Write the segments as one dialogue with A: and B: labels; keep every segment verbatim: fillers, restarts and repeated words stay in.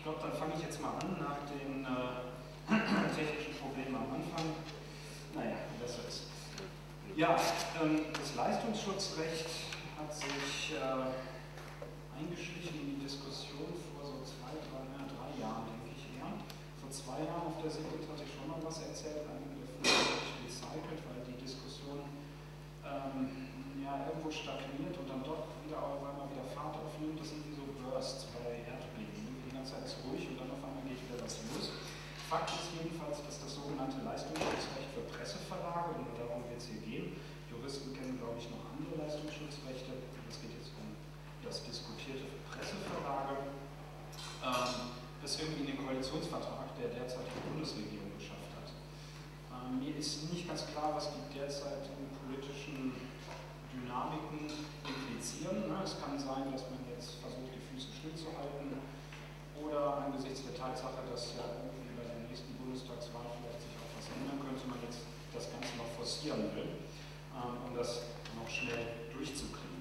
A: glaube, dann fange ich jetzt mal an nach den äh, technischen Problemen am Anfang. Naja, besser ist. Ja, ähm, das Leistungsschutzrecht hat sich äh, eingeschlichen in die Diskussion vor so zwei, drei, äh, drei Jahren, denke ich eher. Vor zwei Jahren auf der Cebit hatte ich schon mal was erzählt, einige davon habe ich recycelt, weil die Diskussion ähm, ja, irgendwo stagniert und dann doch wieder auf einmal wieder Fahrt aufnimmt. Das sind wie so Bursts bei Erdbeben. Die ganze Zeit ist ruhig und dann auf einmal geht wieder was los. Fakt ist jedenfalls, dass das sogenannte Leistungsschutzrecht für Presseverlage, und darum wird es hier gehen, Juristen kennen, glaube ich, noch andere Leistungsschutzrechte, es geht jetzt um das Diskutierte für Presseverlage, ähm, das irgendwie in den Koalitionsvertrag der derzeitigen Bundesregierung geschafft hat. Ähm, mir ist nicht ganz klar, was die derzeitigen politischen Dynamiken implizieren. Ne? Es kann sein, dass man jetzt versucht, die Füße stillzuhalten, oder angesichts der Tatsache, dass ja irgendwie bei der nächsten Bundestagswahl vielleicht sich auch was ändern könnte, man jetzt das Ganze noch forcieren will, ähm, um das noch schnell durchzukriegen.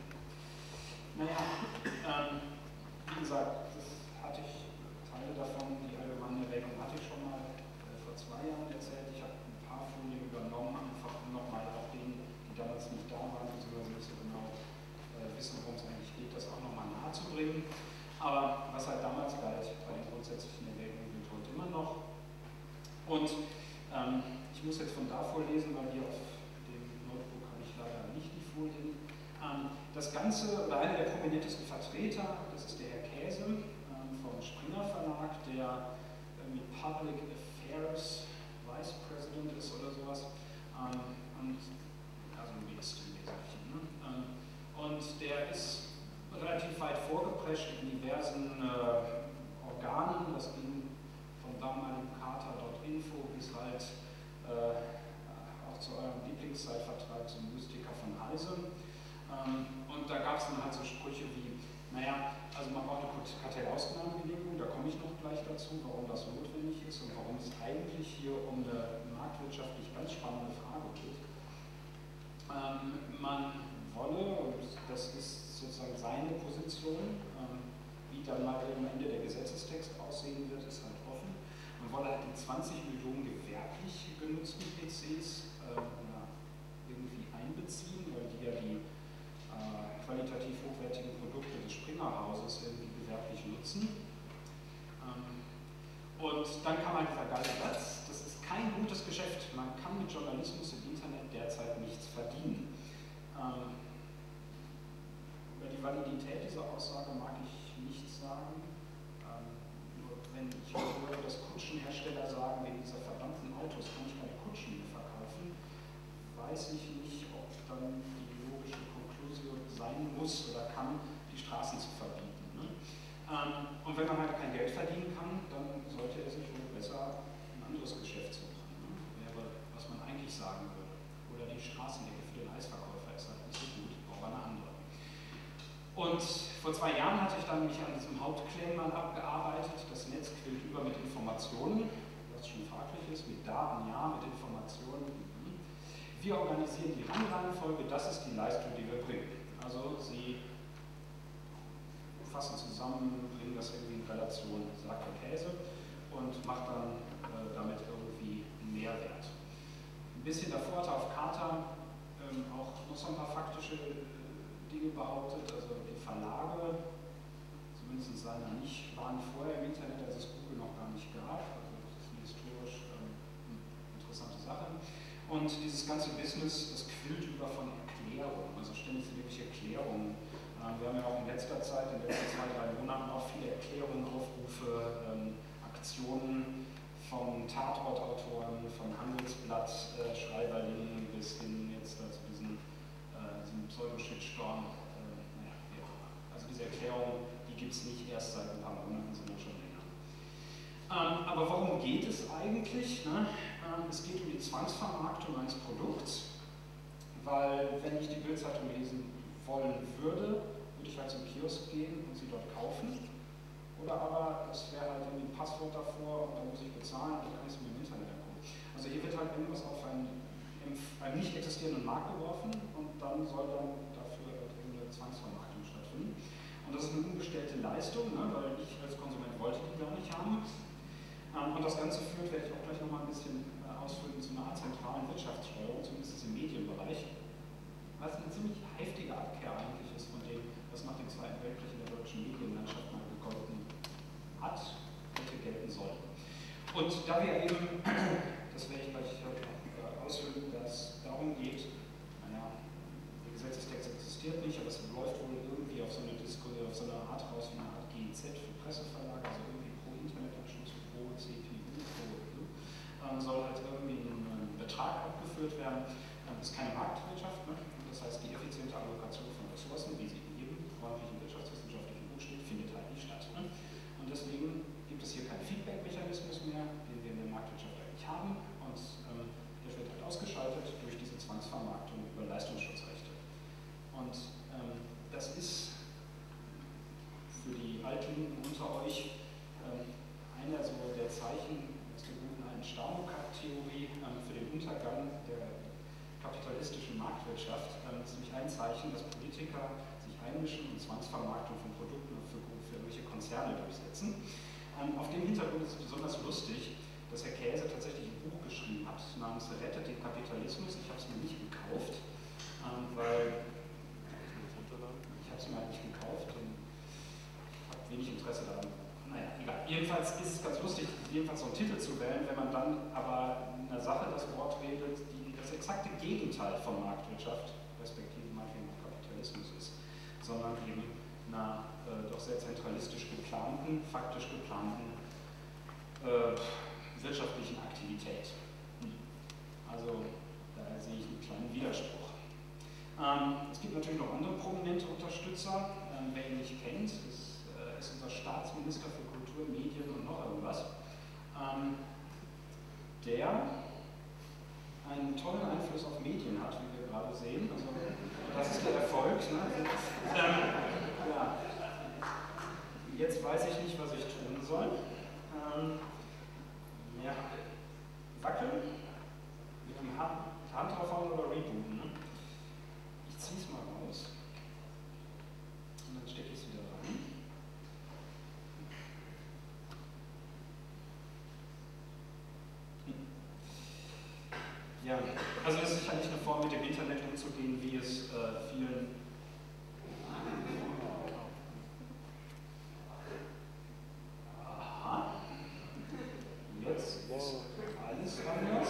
A: Naja, ähm, wie gesagt, das hatte ich, Teile davon, die allgemeine Erwägung hatte ich schon mal äh, vor zwei Jahren erzählt. Ich habe ein paar Folien übernommen, einfach um nochmal auch denen, die damals nicht da waren, beziehungsweise nicht so genau äh, wissen, worum es eigentlich geht, das auch nochmal nahezubringen. Aber was halt damals galt, bei den grundsätzlichen Erwägungen gilt heute immer noch. Und ähm, ich muss jetzt von da vorlesen, weil hier auf dem Notebook habe ich leider nicht die Folien. Ähm, das Ganze, oder einer der prominentesten Vertreter, das ist der Herr Käse ähm, vom Springer Verlag, der irgendwie Public Affairs Vice President ist oder sowas. Ähm, und, also ein Jurist im Wesentlichen. Ne? Ähm, und der ist relativ weit vorgeprescht in diversen äh, Organen. Das ging vom damaligen Charta Punkt info bis halt äh, auch zu eurem Lieblingszeitvertreib zum Mystiker von Heise. Ähm, und da gab es dann halt so Sprüche wie, naja, also man braucht eine Kartellausnahmegenehmigung, da komme ich noch gleich dazu, warum das notwendig ist und warum es eigentlich hier um eine marktwirtschaftlich ganz spannende Frage geht. Ähm, man wolle, und das ist sozusagen seine Position, ähm, wie dann mal am Ende der Gesetzestext aussehen wird, ist halt offen. Man wolle halt die zwanzig Millionen gewerblich genutzten P Cs ähm, ja, irgendwie einbeziehen, weil die ja die äh, qualitativ hochwertigen Produkte des Springer-Hauses irgendwie gewerblich nutzen. Ähm, und dann kam halt dieser geile Satz, das ist kein gutes Geschäft, man kann mit Journalismus im Internet derzeit nichts verdienen. Ähm, Über die Validität dieser Aussage mag ich nichts sagen. Ähm, nur wenn ich höre, dass Kutschenhersteller sagen, wegen dieser verdammten Autos kann ich keine Kutschen mehr verkaufen, weiß ich nicht, ob dann die logische Konklusion sein muss oder kann, die Straßen zu verbieten. Ne? Ähm, und wenn man halt kein Geld verdienen kann, dann sollte er sich wohl besser ein anderes Geschäft suchen. Ne? Wäre, was man eigentlich sagen würde. Oder die Straßendecke für den Eisverkäufer ist halt nicht so gut, braucht eine andere. Und vor zwei Jahren hatte ich dann mich an diesem Hauptclaim mal abgearbeitet. Das Netz quillt über mit Informationen, was schon fraglich ist, mit Daten ja, mit Informationen. Wir organisieren die Rangreihenfolge, das ist die Leistung, die wir bringen. Also Sie fassen zusammen, bringen das irgendwie in Relation, sagt der Käse, und macht dann äh, damit irgendwie einen Mehrwert. Ein bisschen davor hat er auf Charta ähm, auch noch so ein paar faktische Dinge behauptet, also die Verlage, zumindest seiner nicht, waren vorher im Internet, als es Google noch gar nicht gab, also das ist eine historisch ähm, interessante Sache. Und dieses ganze Business, das quillt über von Erklärungen, also ständig sind irgendwelche Erklärungen. Ähm, wir haben ja auch in letzter Zeit, in den letzten zwei, drei Monaten auch viele Erklärungen, Aufrufe, ähm, Aktionen von Tatortautoren, von Handelsblatt-Schreiberlingen äh, bis hin jetzt äh, zu diesen diesem Pseudo-Shitstorm, äh, naja, wie auch immer. Also diese Erklärung, die gibt es nicht erst seit ein paar Monaten, sondern schon länger. Ähm, aber worum geht es eigentlich? Ne? Ähm, es geht um die Zwangsvermarktung eines Produkts, weil wenn ich die Bildzeitung lesen wollen würde, würde ich halt zum Kiosk gehen und sie dort kaufen. Oder aber es wäre halt irgendwie ein Passwort davor und dann muss ich bezahlen und dann kann ich es mir im Internet angucken. Also hier wird halt irgendwas auf einen einem nicht existierenden Markt geworfen und dann soll dann dafür eine Zwangsvermarktung stattfinden. Und das ist eine unbestellte Leistung, ne, weil ich als Konsument wollte die gar nicht haben. und das Ganze führt, werde ich auch gleich nochmal ein bisschen äh, ausführen, zu einer Art zentralen Wirtschaftssteuerung, zumindest im Medienbereich, was eine ziemlich heftige Abkehr eigentlich ist von dem, was nach dem Zweiten Weltkrieg in der deutschen Medienlandschaft mal gegolten hat, hätte gelten sollen. Und da wir eben, das werde ich gleich heute noch äh, ausführen, dass es darum geht, naja, der Gesetzestext existiert nicht, aber es läuft wohl irgendwie auf so eine, Disku auf so eine Art raus wie eine Art G E Z für Presseverlage, also irgendwie pro Internetanschluss, pro C P U, pro ähm, soll halt irgendwie ein, ein Betrag abgeführt werden. Ähm, das ist keine Marktwirtschaft, ne? Das heißt, die effiziente Allokation von Ressourcen, wie sie in jedem ordentlichen wirtschaftswissenschaftlichen Buch steht, findet halt nicht statt. Ne? Und deswegen gibt es hier keinen Feedback-Mechanismus mehr, den wir in der Marktwirtschaft eigentlich haben, und ähm, der wird halt ausgeschaltet durch diese Zwangsvermarktung über Leistungsschutzrechte. Und ähm, das ist für die Altlinken unter euch ähm, einer so der Zeichen aus der guten alten Staunow-Theorie ähm, für den Untergang der kapitalistischen Marktwirtschaft. Ähm, das ist nämlich ein Zeichen, dass Politiker sich einmischen und Zwangsvermarktung von Produkten für, für irgendwelche Konzerne durchsetzen. Ähm, auf dem Hintergrund ist es besonders lustig, dass Herr Käse tatsächlich ein Buch geschrieben hat, namens Rettet den Kapitalismus. Ich habe es mir nicht gekauft, ähm, weil ich habe es mir halt nicht gekauft und habe wenig Interesse daran. Naja, egal. Jedenfalls ist es ganz lustig, jedenfalls so einen Titel zu wählen, wenn man dann aber einer Sache das Wort redet, die das exakte Gegenteil von Marktwirtschaft, respektive meinetwegen auch Kapitalismus ist, sondern eben einer äh, doch sehr zentralistisch geplanten, faktisch geplanten äh, wirtschaftlichen Aktivität. Also da sehe ich einen kleinen Widerspruch. Ähm, es gibt natürlich noch andere prominente Unterstützer. Ähm, wer ihn nicht kennt, ist, äh, ist unser Staatsminister für Kultur, Medien und noch irgendwas, ähm, der einen tollen Einfluss auf Medien hat, wie wir gerade sehen. Also, das ist der Erfolg. Ne? Ähm, ja. Jetzt weiß ich nicht, was ich tun soll. Ähm, ja. Wackeln, mit dem Hand, Hand draufhauen oder rebooten. Ne? Ich ziehe es mal raus und dann stecke ich es wieder rein. Ja, also es ist sicherlich eine Form, mit dem Internet umzugehen, wie es äh, vielen Aha. Jetzt ist alles anders.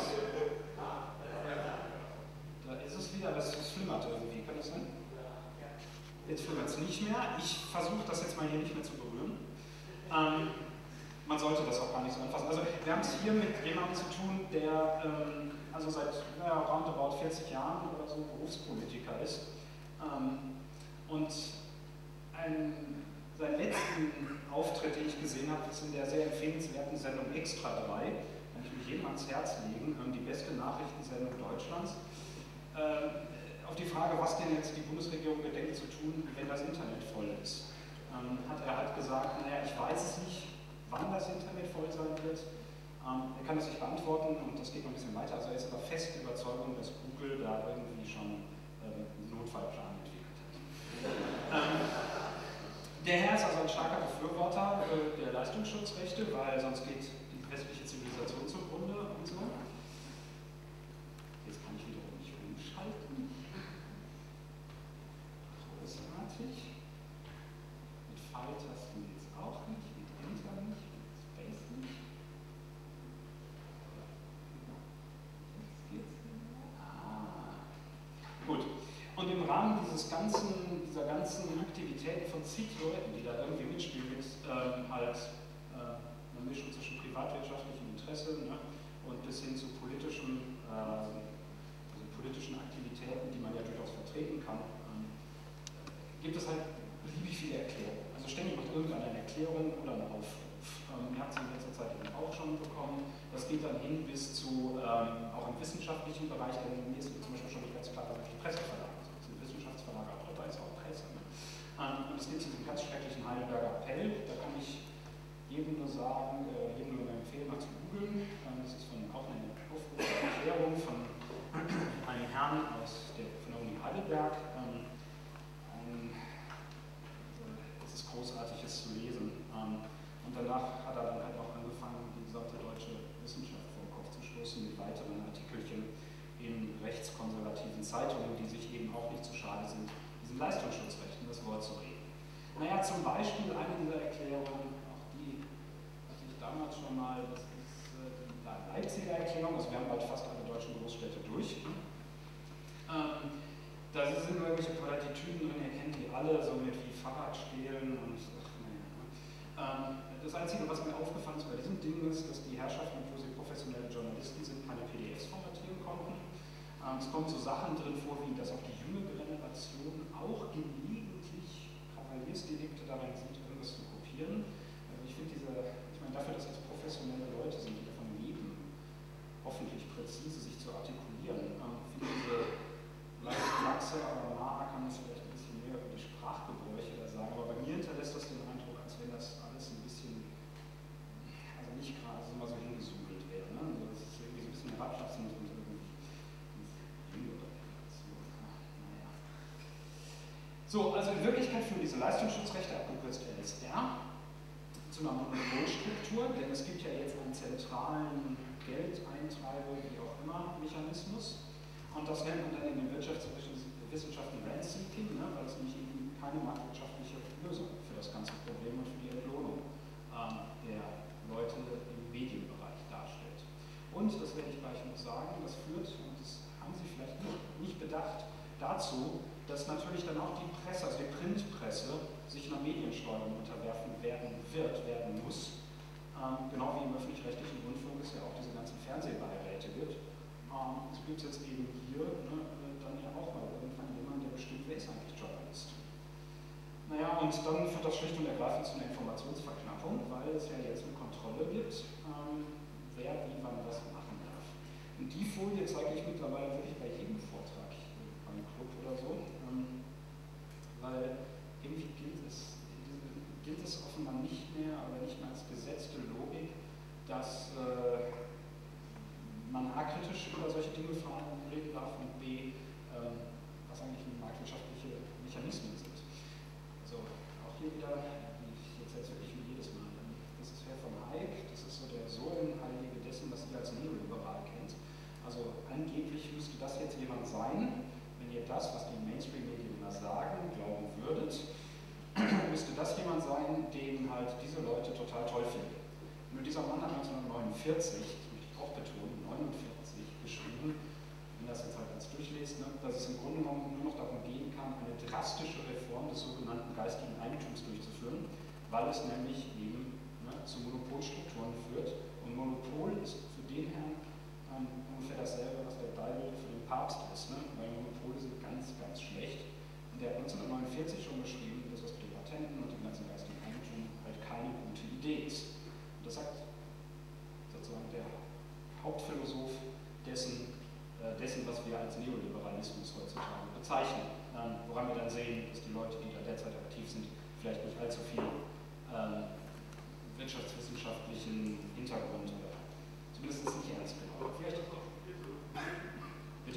A: Da ist es wieder, aber es flimmert irgendwie, kann das sein? Jetzt flimmert es nicht mehr. Ich versuche das jetzt mal hier nicht mehr zu berühren. Ähm, man sollte das auch gar nicht so anfassen. Also wir haben es hier mit jemandem zu tun, der ähm, also seit naja, roundabout vierzig Jahren oder so Berufspolitiker ist. Ähm, und ein, seinen letzten Auftritt, den ich gesehen habe, ist in der sehr empfehlenswerten Sendung Extra drei. Kann ich mich jedem ans Herz legen, die beste Nachrichtensendung Deutschlands. Ähm, auf die Frage, was denn jetzt die Bundesregierung gedenkt zu tun, wenn das Internet voll ist, ähm, hat er halt gesagt, naja, ich weiß es nicht, wann das Internet voll sein wird. Ähm, er kann das nicht beantworten und das geht noch ein bisschen weiter. Also er ist aber fest Überzeugung, dass Google da irgendwie schon ähm, einen Notfallplan entwickelt hat. ähm, der Herr ist also ein starker Befürworter äh, der Leistungsschutzrechte, weil sonst geht die westliche Zivilisation zugrunde und so. Jetzt kann ich wiederum nicht umschalten. Großartig. Mit Pfeiltasten geht es auch nicht, mit Enter nicht, mit Space nicht. Jetzt geht's wieder. Ah. Gut. Und im Rahmen dieses ganzen, dieser ganzen Aktivitäten von zig Leuten, die da irgendwie mitspielen, mit ähm, halt äh, einer Mischung zwischen privatwirtschaftlichem Interesse, ne, und bis hin zu politischen, äh, also politischen Aktivitäten, die man ja durchaus vertreten kann, ähm, gibt es halt beliebig viele Erklärungen. Also ständig macht irgendeiner eine Erklärung oder einen Aufruf. Ähm, ihr habt es in letzter Zeit eben auch schon bekommen. Das geht dann hin bis zu, ähm, auch im wissenschaftlichen Bereich, denn mir ist zum Beispiel schon nicht ganz klar, was die Presseverlage ist. Ein Wissenschaftsverlag auch dabei ist, auch Presse. Ne? Ähm, und es gibt diesen ganz schrecklichen Heidelberger Appell, da kann ich jedem nur sagen, äh, jedem nur empfehlen, mal zu googeln. Ähm, das ist von, auch eine Aufrufserklärung von einem Herrn aus der, von der Uni Heidelberg. Ähm, ein, es ist großartig, es zu lesen. Ähm, und danach hat er dann halt auch angefangen, die gesamte deutsche Beispiel eine dieser Erklärungen, auch die hatte ich damals schon mal, das ist äh, die Leipziger Erklärung, also wir haben bald fast alle deutschen Großstädte durch. Ähm, da sind irgendwelche Plattitüden drin, ihr kennt die alle, so mit wie Fahrradstehlen und ach, naja. Ähm, das Einzige, was mir aufgefallen ist bei diesem Ding, ist, dass die Herrschaften, obwohl sie professionelle Journalisten sind, keine P D Fs formatieren konnten. Ähm, es kommen so Sachen drin vor, wie dass auch die jüngere Generation auch gelegentlich Kavaliersdelikte darin sieht, irgendwas zu kopieren. Also ich finde diese, ich meine, dafür, dass das professionelle Leute sind, die davon leben, hoffentlich präzise sich zu artikulieren, ähm, finde diese leicht laxe, aber Mara kann das vielleicht ein bisschen mehr über die Sprachgebräuche da sagen, aber bei mir hinterlässt das den Eindruck, als wenn das alles ein bisschen, also nicht gerade so mal so hingesudelt wäre, ne? Also das ist irgendwie so ein bisschen herablassend und irgendwie jüngere Generation. Naja. So, also in Wirklichkeit führen diese Leistungsschutzrechte, abgekürzt L S R, zu einer Monopolstruktur, denn es gibt ja jetzt einen zentralen Geldeintreiber, wie auch immer, Mechanismus. Und das nennt man dann in den Wirtschaftswissenschaften Rent-Seeking, ne, weil es nämlich eben keine marktwirtschaftliche Lösung für das ganze Problem und für die Entlohnung ähm, der Leute im Medienbereich darstellt. Und, das werde ich gleich noch sagen, das führt, und das haben Sie vielleicht nicht, nicht bedacht, dazu, dass natürlich dann auch die Presse, also die Printpresse, sich einer Mediensteuerung unterwerfen werden wird, werden muss. Ähm, genau wie im öffentlich-rechtlichen Rundfunk es ja auch diese ganzen Fernsehbeiräte gibt. Ähm, es gibt jetzt eben hier ne, dann ja auch mal irgendwann jemand, der bestimmt, wer ist eigentlich Journalist. Naja, und dann führt das schlicht und ergreifend zu einer Informationsverknappung, weil es ja jetzt eine Kontrolle gibt, ähm, wer wie wann was machen darf. Und die Folie zeige ich mittlerweile wirklich bei jedem Vortrag beim Club oder so, ähm, weil irgendwie gilt es, gilt es offenbar nicht mehr, aber nicht mehr als gesetzte Logik, dass äh, man A, kritisch über solche Dinge reden darf und B, ähm, was eigentlich marktwirtschaftliche Mechanismen sind. Also auch hier wieder, ich erzähle es wirklich wie jedes Mal, das ist Herr von Hayek, das ist so der Säulenheilige dessen, was ihr als neoliberal kennt. Also angeblich müsste das jetzt jemand sein, wenn ihr das, was die Mainstream-Medien immer sagen, glauben würdet, müsste das jemand sein, den halt diese Leute total toll finden. Nur dieser Mann hat neunzehnhundertneunundvierzig, das möchte ich auch betonen, neunundvierzig geschrieben, wenn das jetzt halt als durchlest, ne, dass es im Grunde genommen nur noch darum gehen kann, eine drastische Reform des sogenannten geistigen Eigentums durchzuführen, weil es nämlich eben ne, zu Monopolstrukturen führt. Und Monopol ist für den Herrn ähm, ungefähr dasselbe, was der Bible für den Papst ist, ne? Weil Monopole sind ganz, ganz schlecht. Und der hat neunzehnhundertneunundvierzig schon geschrieben, dass das mit den Patenten und dem ganzen geistigen Eigentum halt keine gute Idee ist. Und das sagt sozusagen der Hauptphilosoph dessen, äh, dessen, was wir als Neoliberalismus heutzutage bezeichnen. Ähm, woran wir dann sehen, dass die Leute, die da derzeit aktiv sind, vielleicht nicht allzu viel ähm, wirtschaftswissenschaftlichen Hintergrund oder zumindest nicht ernst genommen. Vielleicht auch. Bitte?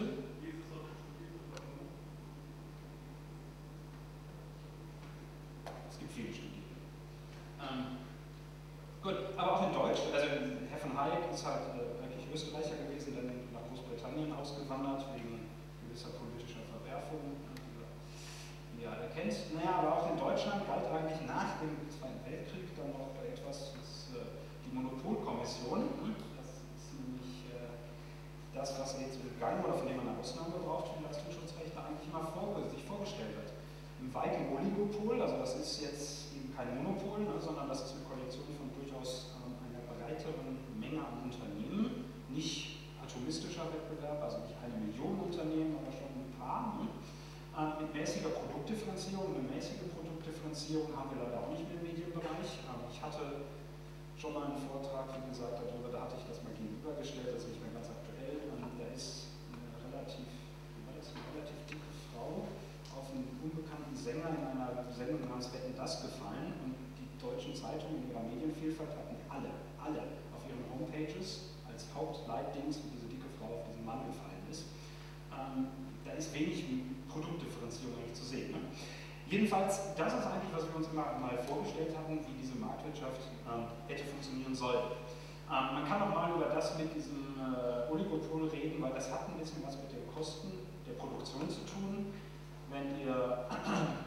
A: Es gibt viele Studien. Ähm, gut, aber auch in Deutsch, also Herr von Hayek ist halt äh, eigentlich Österreicher gewesen, dann nach Großbritannien ausgewandert wegen gewisser politischer Verwerfungen, die ihr alle kennt. Naja, aber auch in Deutschland galt eigentlich nach dem Zweiten Weltkrieg dann noch etwas, das, äh, die Monopolkommission. Das ist nämlich äh, das, was jetzt begangen oder von dem man eine Ausnahme braucht für die Leistungsschutzrechte, eigentlich mal vor, sich vorgestellt hat. Im weiten Oligopol, also das ist jetzt eben kein Monopol, ne, sondern das ist eine Kollektion von durchaus ähm, einer breiteren Menge an Unternehmen, nicht atomistischer Wettbewerb, also nicht eine Million Unternehmen, aber schon ein paar, ne, äh, mit mäßiger Produktdifferenzierung. Eine mäßige Produktdifferenzierung haben wir leider auch nicht mehr im Medienbereich. Ähm, ich hatte schon mal einen Vortrag, wie gesagt, darüber, da hatte ich das mal gegenübergestellt, das ist nicht mehr ganz aktuell. Ähm, da ist eine relativ, war das eine relativ dicke Frau auf einen unbekannten Sänger in einer Sendung namens Wetten, das gefallen, und die deutschen Zeitungen in ihrer Medienvielfalt hatten alle, alle auf ihren Homepages als Hauptleitdings, wie diese dicke Frau auf diesen Mann gefallen ist. Ähm, da ist wenig Produktdifferenzierung eigentlich zu sehen. Ne? Jedenfalls, das ist eigentlich, was wir uns immer mal vorgestellt hatten, wie diese Marktwirtschaft ähm, hätte funktionieren sollen. Ähm, man kann auch mal über das mit diesem äh, Oligopol reden, weil das hat ein bisschen was mit den Kosten der Produktion zu tun. Wenn ihr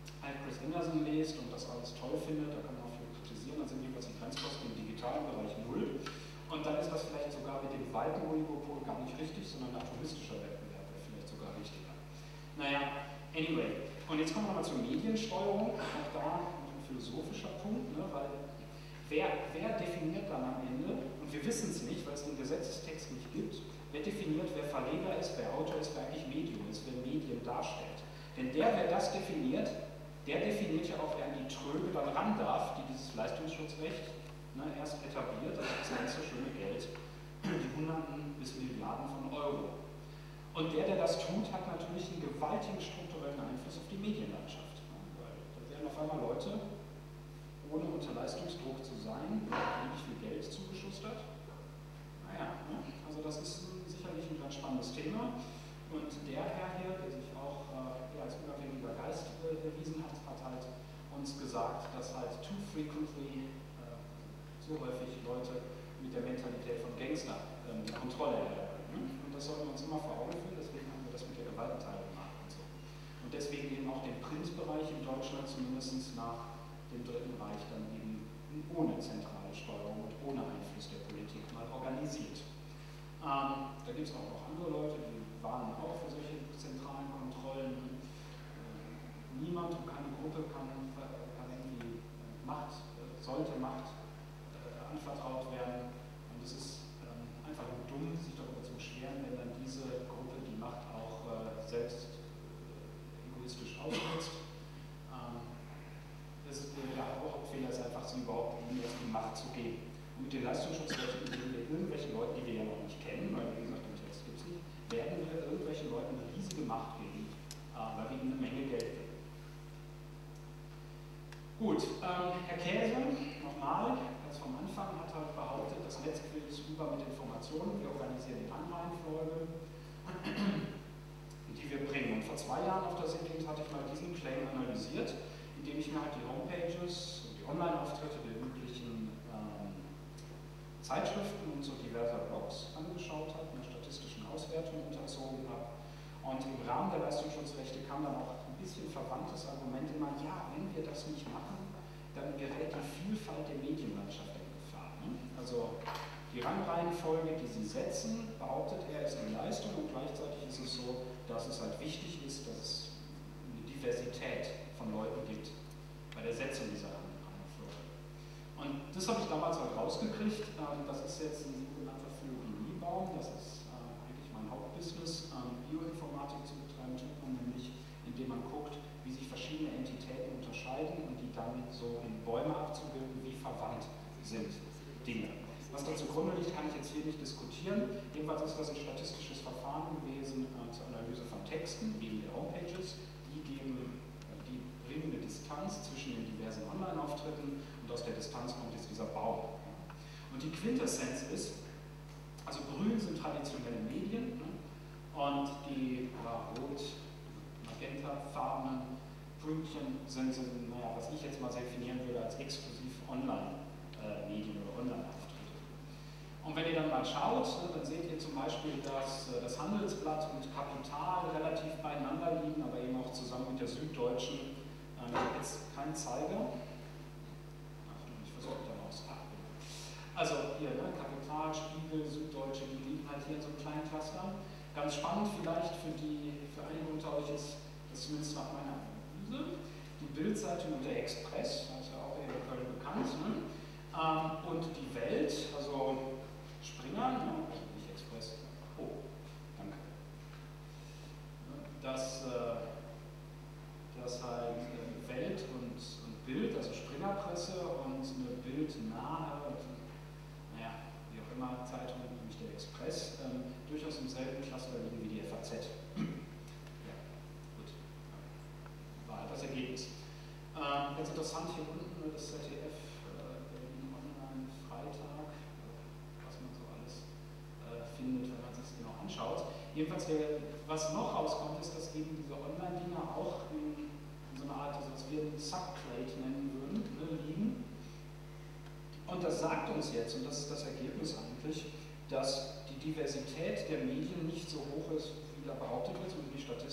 A: halt Chris Anderson lest und das alles toll findet, da kann man auch viel kritisieren, dann sind jeweils die Grenzkosten im digitalen Bereich null. Und dann ist das vielleicht sogar mit dem weiten Oligopol gar nicht richtig, sondern ein atomistischer Wettbewerb wäre vielleicht sogar richtiger. Naja, anyway. Und jetzt kommen wir nochmal zur Mediensteuerung. Auch da ein philosophischer Punkt, ne? Weil wer, wer definiert dann am Ende, und wir wissen es nicht, weil es den Gesetzestext nicht gibt, wer definiert, wer Verleger ist, wer Autor ist, wer eigentlich Medium ist, wer Medien darstellt. Denn der, wer das definiert, der definiert ja auch, wer an die Tröge dann ran darf, die dieses Leistungsschutzrecht ne, erst etabliert, also das ganze schöne Geld, die Hunderten bis Milliarden von Euro. Und der, der das tut, hat natürlich einen gewaltigen strukturellen Einfluss auf die Medienlandschaft. Ne, weil da werden auf einmal Leute, ohne unter Leistungsdruck zu sein, beliebig viel Geld zugeschustert. Naja, ne, also das ist ein, sicherlich ein ganz spannendes Thema. Und der Herr hier, der sich auch äh, als unabhängiger Geist äh, erwiesen hat, hat halt uns gesagt, dass halt too frequently äh, so häufig Leute mit der Mentalität von Gangster ähm, die Kontrolle erhalten. Und das sollten wir uns immer vor Augen führen, deswegen haben wir das mit der Gewaltenteilung gemacht und so. Und deswegen eben auch den Printbereich in Deutschland zumindest nach dem Dritten Reich dann eben ohne zentrale Steuerung und ohne Einfluss der Politik mal organisiert. Ähm, da gibt es auch noch andere Leute, die warnen auch für solche zentralen Kontrollen. Äh, niemand und keine Gruppe kann, kann irgendwie Macht, äh, sollte Macht äh, anvertraut werden. Und es ist ähm, einfach nur dumm, sich darüber zu beschweren, wenn dann diese Gruppe die Macht auch äh, selbst äh, egoistisch ausnutzt. Ähm, das ist, äh, der Hauptfehler ist einfach, sie überhaupt ihnen erst die Macht zu geben. Und mit den Leistungsschutzrechten geben wir irgendwelchen Leuten, die wir ja noch nicht kennen, weil wie gesagt, den Text gibt es nicht, werden wir irgendwelchen Leuten eine riesige Macht geben, äh, weil wir ihnen eine Menge Geld geben. Gut, ähm, Herr Käse, nochmal, ganz vom Anfang, hat halt behauptet, das Netz quillt über mit Informationen, wir organisieren die Anleihenfolge, die wir bringen. Und vor zwei Jahren auf der Sitzung hatte ich mal diesen Claim analysiert, indem ich mir halt die Homepages und die Online-Auftritte der üblichen ähm, Zeitschriften und so diverser Blogs angeschaut habe, eine statistischen Auswertung unterzogen habe. Und im Rahmen der Leistungsschutzrechte kam dann auch ein bisschen verwandtes Argument immer, ja, wenn wir das nicht machen, dann gerät die Vielfalt der Medienlandschaft in Gefahr. Ne? Also die Rangreihenfolge, die Sie setzen, behauptet er, ist eine Leistung und gleichzeitig ist es so, dass es halt wichtig ist, dass es eine Diversität von Leuten gibt bei der Setzung dieser Rangreihenfolge. Und das habe ich damals halt rausgekriegt. Das ist jetzt ein sogenannter Phylogenie-Baum. Das ist eigentlich mein Hauptbusiness, Bioinformatik zu betreiben, tut man nämlich, indem man guckt, wie sich verschiedene Entitäten unterscheiden und die dann so in Bäume abzubilden, wie verwandt sind Dinge. Was da zugrunde liegt, kann ich jetzt hier nicht diskutieren. Jedenfalls ist das ein statistisches Verfahren gewesen äh, zur Analyse von Texten, eben der Homepages. Die geben, äh, die bringen eine Distanz zwischen den diversen Online-Auftritten und aus der Distanz kommt jetzt dieser Baum. Und die Quintessenz ist, also grün sind traditionelle Medien, ne? Und die ja, rot, magentafarbenen Pünktchen sind, sind naja, was ich jetzt mal definieren würde als exklusiv Online-Medien oder Online-Auftritte. Und wenn ihr dann mal schaut, dann seht ihr zum Beispiel, dass das Handelsblatt und Kapital relativ beieinander liegen, aber eben auch zusammen mit der Süddeutschen. Ich habe jetzt keinen Zeiger. Ich versuche dann aus. Also hier, ne, Kapital, Spiegel, Süddeutsche, die liegen halt hier in so einem kleinen Cluster. Ganz spannend vielleicht für, die, für einige unter euch ist, das zumindest nach meiner Analyse, die Bild-Zeitung und der Express, das ist ja auch eher in Köln bekannt, ne? ähm, und die Welt, also Springer, ne? Also nicht Express, oh, danke. Das, äh, das halt äh, Welt und, und Bild, also Springerpresse und eine bildnahe, naja, wie auch immer, Zeitung, nämlich der Express, ähm, durchaus im selben Cluster liegen wie die F A Z. Ja, gut. War das Ergebnis. Ähm, jetzt interessant hier unten das Z D F, äh, Berlin Online, Freitag, äh, was man so alles äh, findet, wenn man sich das genau anschaut. Jedenfalls, der, was noch rauskommt, ist, dass eben diese Online-Dinger auch in, in so einer Art, also was wir einen Subplate nennen würden, ne, liegen. Und das sagt uns jetzt, und das ist das Ergebnis eigentlich, dass die Diversität der Medien nicht so hoch ist, wie da behauptet wird, zumindest nicht statistisch,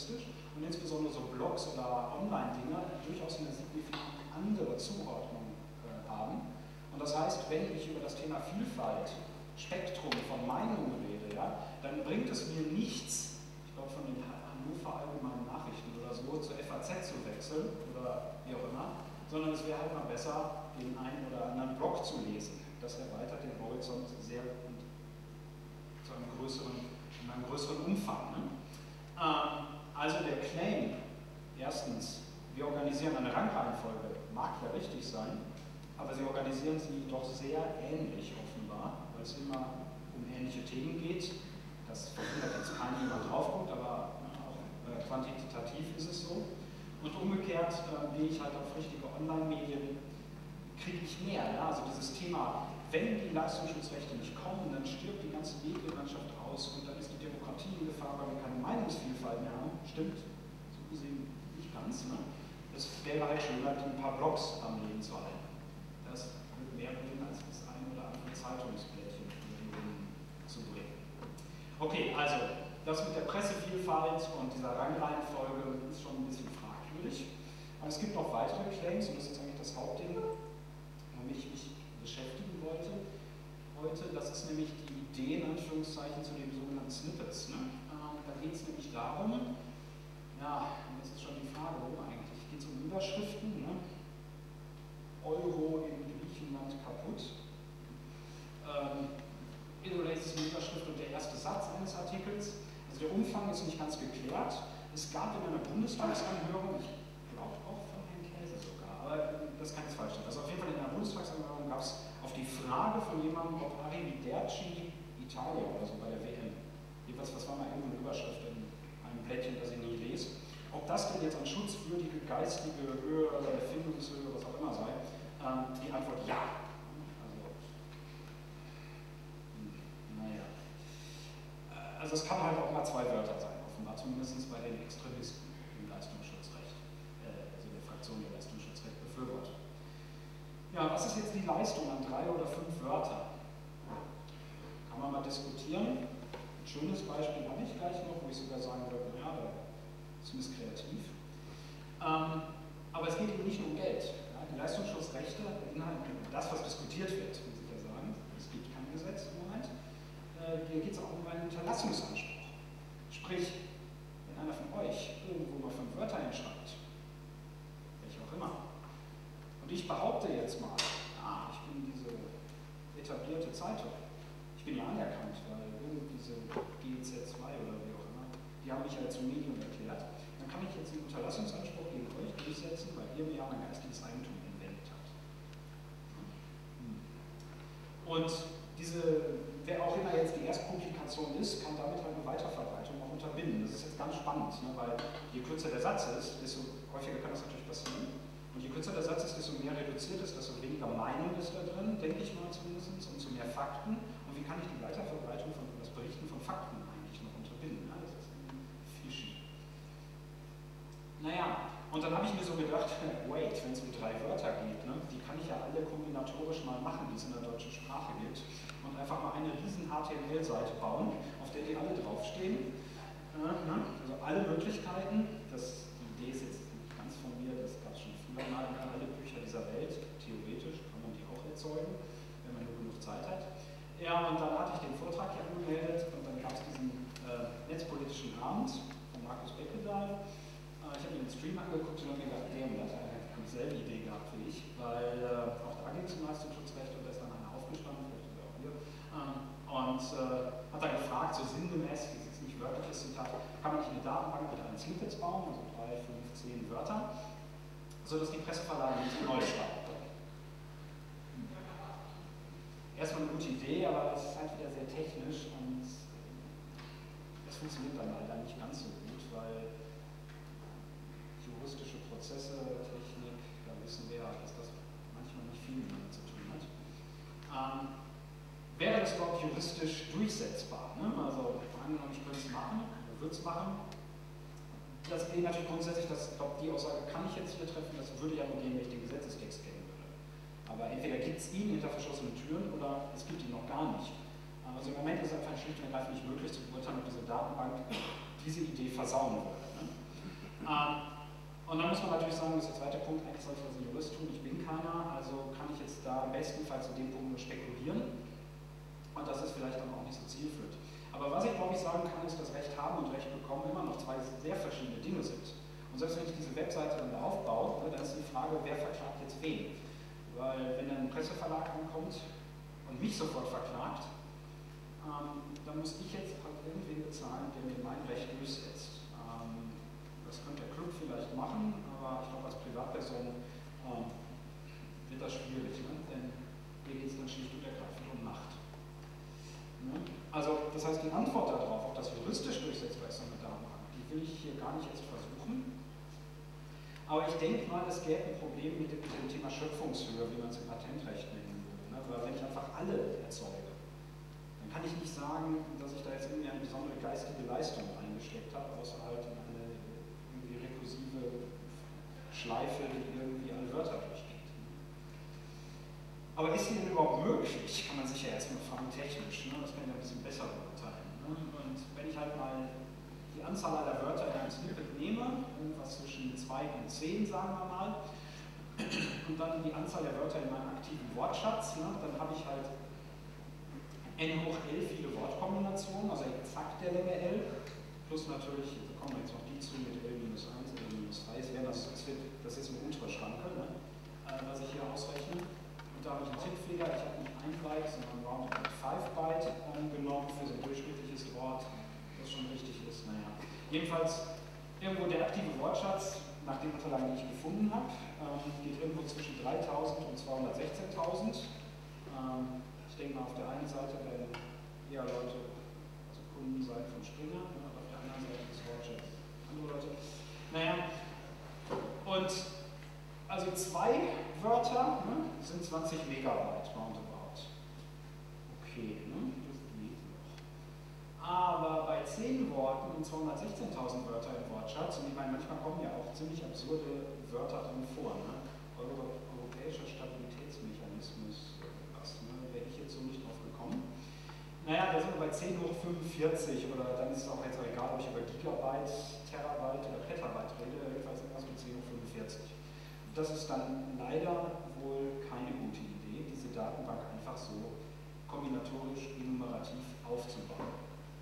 A: und insbesondere so Blogs oder Online-Dinger durchaus eine signifikant andere Zuordnung äh, haben. Und das heißt, wenn ich über das Thema Vielfalt, Spektrum von Meinungen rede, ja, dann bringt es mir nichts, ich glaube von den Hannover Allgemeinen Nachrichten oder so, zur F A Z zu wechseln oder wie auch immer, sondern es wäre halt mal besser, den einen oder anderen Blog zu lesen. Das erweitert den Horizont sehr und zu einem größeren, in einem größeren Umfang. Ne? Ähm, also der Claim, erstens, wir organisieren eine Rangreihenfolge, mag ja richtig sein, aber sie organisieren sie doch sehr ähnlich offenbar, weil es immer um ähnliche Themen geht. Das verhindert jetzt keiner, jemand drauf guckt, aber auch äh, quantitativ ist es so. Und umgekehrt äh, gehe ich halt auf richtige Online-Medien, kriege ich mehr. Ja? Also dieses Thema, wenn die Leistungsschutzrechte nicht kommen, dann stirbt die ganze Medienlandschaft aus und dann ist die Demokratie in Gefahr, weil wir keine Meinungsvielfalt mehr haben. Stimmt, so gesehen nicht ganz. Ne? Es wäre halt schöner, die ein paar Blogs am Leben zu halten. Das würde mehr bringen, als das ein oder andere Zeitungsblättchen zu bringen. Okay, also das mit der Pressevielfalt und dieser Rangreihenfolge ist schon ein bisschen fragwürdig. Aber es gibt noch weitere Claims und das ist eigentlich das Hauptding, womit ich mich beschäftigen wollte heute. Das ist nämlich die Idee, in Anführungszeichen, zu den sogenannten Snippets. Ne? Ähm, da geht es nämlich darum, ja, und das ist schon die Frage, worum eigentlich? Geht es um Überschriften? Ne? Euro in Griechenland kaputt. Ähm, Oder ist es eine Überschrift und der erste Satz eines Artikels? Also der Umfang ist nicht ganz geklärt. Es gab in einer Bundestagsanhörung, ich glaube auch von Herrn Käse sogar, aber das kann jetzt falsch sein. Also auf jeden Fall in einer Bundestagsanhörung gab es auf die Frage von jemandem, ob Arrivederci Italia oder so bei der W M, jedenfalls, was war mal irgendwo eine Überschrift in einem Blättchen, das ich nie lese, ob das denn jetzt an schutzwürdige geistige Höhe oder Erfindungshöhe, was auch immer sei, ähm, die Antwort ja. Naja. Also es kann halt auch mal zwei Wörter sein, offenbar, zumindest bei den Extremisten im Leistungsschutzrecht, äh, also der Fraktion der Leistungsschutzrecht befürwortet. Ja, was ist jetzt die Leistung an drei oder fünf Wörtern? Kann man mal diskutieren. Ein schönes Beispiel habe ich gleich noch, wo ich sogar sagen würde, ja, da ist es kreativ. Ähm, aber es geht eben nicht nur um Geld. Ja, die Leistungsschutzrechte beinhalten das, was diskutiert wird, muss ich ja sagen. Es gibt kein Gesetz im Moment. Hier geht es auch um einen Unterlassungsanspruch. Sprich, wenn einer von euch irgendwo mal fünf Wörter hinschreibt, welche auch immer, und ich behaupte jetzt mal, ah, ich bin diese etablierte Zeitung, ich bin ja anerkannt, weil irgendwie diese G Z zwei oder wie auch immer, die haben mich ja zum Medium erklärt, dann kann ich jetzt einen Unterlassungsanspruch gegen euch durchsetzen, weil ihr mir ja mein geistiges Eigentum entwendet habt. Und diese, wer auch immer jetzt die Erstpublikation ist, kann damit halt eine Weiterverbreitung auch unterbinden. Das ist jetzt ganz spannend, ne, weil je kürzer der Satz ist, desto häufiger kann das natürlich passieren. Und je kürzer der Satz ist, desto mehr reduziert ist, desto weniger Meinung ist da drin, denke ich mal zumindest, und zu mehr Fakten. Und wie kann ich die Weiterverbreitung von das Berichten von Fakten eigentlich noch unterbinden? Ja, das ist fishy. Naja, und dann habe ich mir so gedacht, wait, wenn es um drei Wörter geht, ne, die kann ich ja alle kombinatorisch mal machen, die es in der deutschen Sprache gibt. Und einfach mal eine riesen H T M L-Seite bauen, auf der die alle draufstehen. Äh, ne? Also alle Möglichkeiten, das, die Idee ist jetzt nicht ganz von mir, das gab es schon früher mal, alle Bücher dieser Welt, theoretisch kann man die auch erzeugen, wenn man nur genug Zeit hat. Ja, und dann hatte ich den Vortrag hier angemeldet und dann gab es diesen äh, netzpolitischen Abend von Markus Beckedahl. Äh, ich habe mir den Stream angeguckt und habe mir gedacht, damn, das hat eine dieselbe Idee gehabt wie ich, weil äh, auch da ging es um Leistungsschutzrecht und da ist dann einer aufgestanden, und äh, hat dann gefragt, so sinngemäß, das ist jetzt nicht wörtliches Zitat, kann man nicht eine Datenbank mit einem Snippets bauen, also drei, fünf, zehn Wörter, sodass die Presseverlage nicht neu schreiben können. Erstmal eine gute Idee, aber es ist halt wieder sehr technisch und es funktioniert dann leider nicht ganz so gut, weil juristische Prozesse, Technik, da wissen wir, dass das manchmal nicht viel damit zu tun hat. Ähm, Wäre das überhaupt juristisch durchsetzbar? Ne? Also, angenommen, ich könnte es machen, oder würde es machen. Das geht natürlich grundsätzlich, dass, ich glaube, die Aussage kann ich jetzt hier treffen, das würde ja nur gehen, wenn ich den Gesetzestext kennen würde. Aber entweder gibt es ihn hinter verschlossenen Türen oder es gibt ihn noch gar nicht. Also im Moment ist es einfach schlicht und ergreifend nicht möglich zu beurteilen, ob diese Datenbank diese Idee versauen würde. Ne? Ähm, und dann muss man natürlich sagen, das ist der zweite Punkt, eigentlich sollte das ein Jurist tun, ich bin keiner, also kann ich jetzt da bestenfalls zu dem Punkt nur spekulieren. Und das ist vielleicht dann auch nicht so zielführend. Aber was ich glaube ich sagen kann, ist, dass Recht haben und Recht bekommen immer noch zwei sehr verschiedene Dinge sind. Und selbst wenn ich diese Webseite dann aufbaue, ne, dann ist die Frage, wer verklagt jetzt wen? Weil wenn dann ein Presseverlag ankommt und mich sofort verklagt, ähm, dann muss ich jetzt halt irgendwen bezahlen, der mir mein Recht durchsetzt. Ähm, das könnte der Club vielleicht machen, aber ich glaube als Privatperson ähm, wird das schwierig, ne? Denn hier geht es dann schlicht und ergreifend um Macht. Ne? Also das heißt, die Antwort darauf, ob das juristisch durchsetzbar ist, meine Damen und Herren, die will ich hier gar nicht erst versuchen. Aber ich denke mal, es gäbe ein Problem mit dem, mit dem Thema Schöpfungshöhe, wie man es im Patentrecht nennen würde. Ne? Weil wenn ich einfach alle erzeuge, dann kann ich nicht sagen, dass ich da jetzt irgendwie eine besondere geistige Leistung eingesteckt habe, außer halt in eine irgendwie rekursive Schleife, die irgendwie alle Wörter durchgeht. Aber ist die denn überhaupt möglich? Kann man sich ja erstmal fragen, technisch. Ne? Das kann ich ja ein bisschen besser beurteilen. Ne? Und wenn ich halt mal die Anzahl aller Wörter in einem Snippet nehme, irgendwas zwischen zwei und zehn, sagen wir mal, und dann die Anzahl der Wörter in meinem aktiven Wortschatz, ne? Dann habe ich halt n hoch l viele Wortkombinationen, also exakt der Länge L, plus natürlich, da kommen jetzt noch die zu mit L minus eins, L minus drei, das, das, wird, das ist eine untere Schranke, ne? äh, was ich hier ausrechne. Und da habe ich einen Tippfehler, ich habe nicht ein Byte, sondern roundabout fünf Byte ähm, genommen für so ein durchschnittliches Wort, das schon richtig ist. Naja. Jedenfalls, irgendwo der aktive Wortschatz, nach den Unterlagen, die ich gefunden habe, ähm, geht irgendwo zwischen dreitausend und zweihundertsechzehntausend. Ähm, Ich denke mal, auf der einen Seite werden eher Leute, also Kunden sein von Springer, ne, und auf der anderen Seite des Wortschatz andere Leute. Naja, und also zwei Wörter ne, sind zwanzig Megabyte roundabout. Okay, ne, das geht noch. Aber bei zehn Worten und zweihundertsechzehntausend Wörter im Wortschatz, und ich meine, manchmal kommen ja auch ziemlich absurde Wörter drin vor, ne? Euro, europäischer Stabilitätsmechanismus. Wäre ich jetzt so nicht drauf gekommen. Naja, da sind wir bei zehn hoch fünfundvierzig oder dann ist es auch jetzt auch egal, ob ich über Gigabyte, Terabyte oder Petabyte rede, jedenfalls irgendwas mit zehn hoch fünfundvierzig. Das ist dann leider wohl keine gute Idee, diese Datenbank einfach so kombinatorisch enumerativ aufzubauen.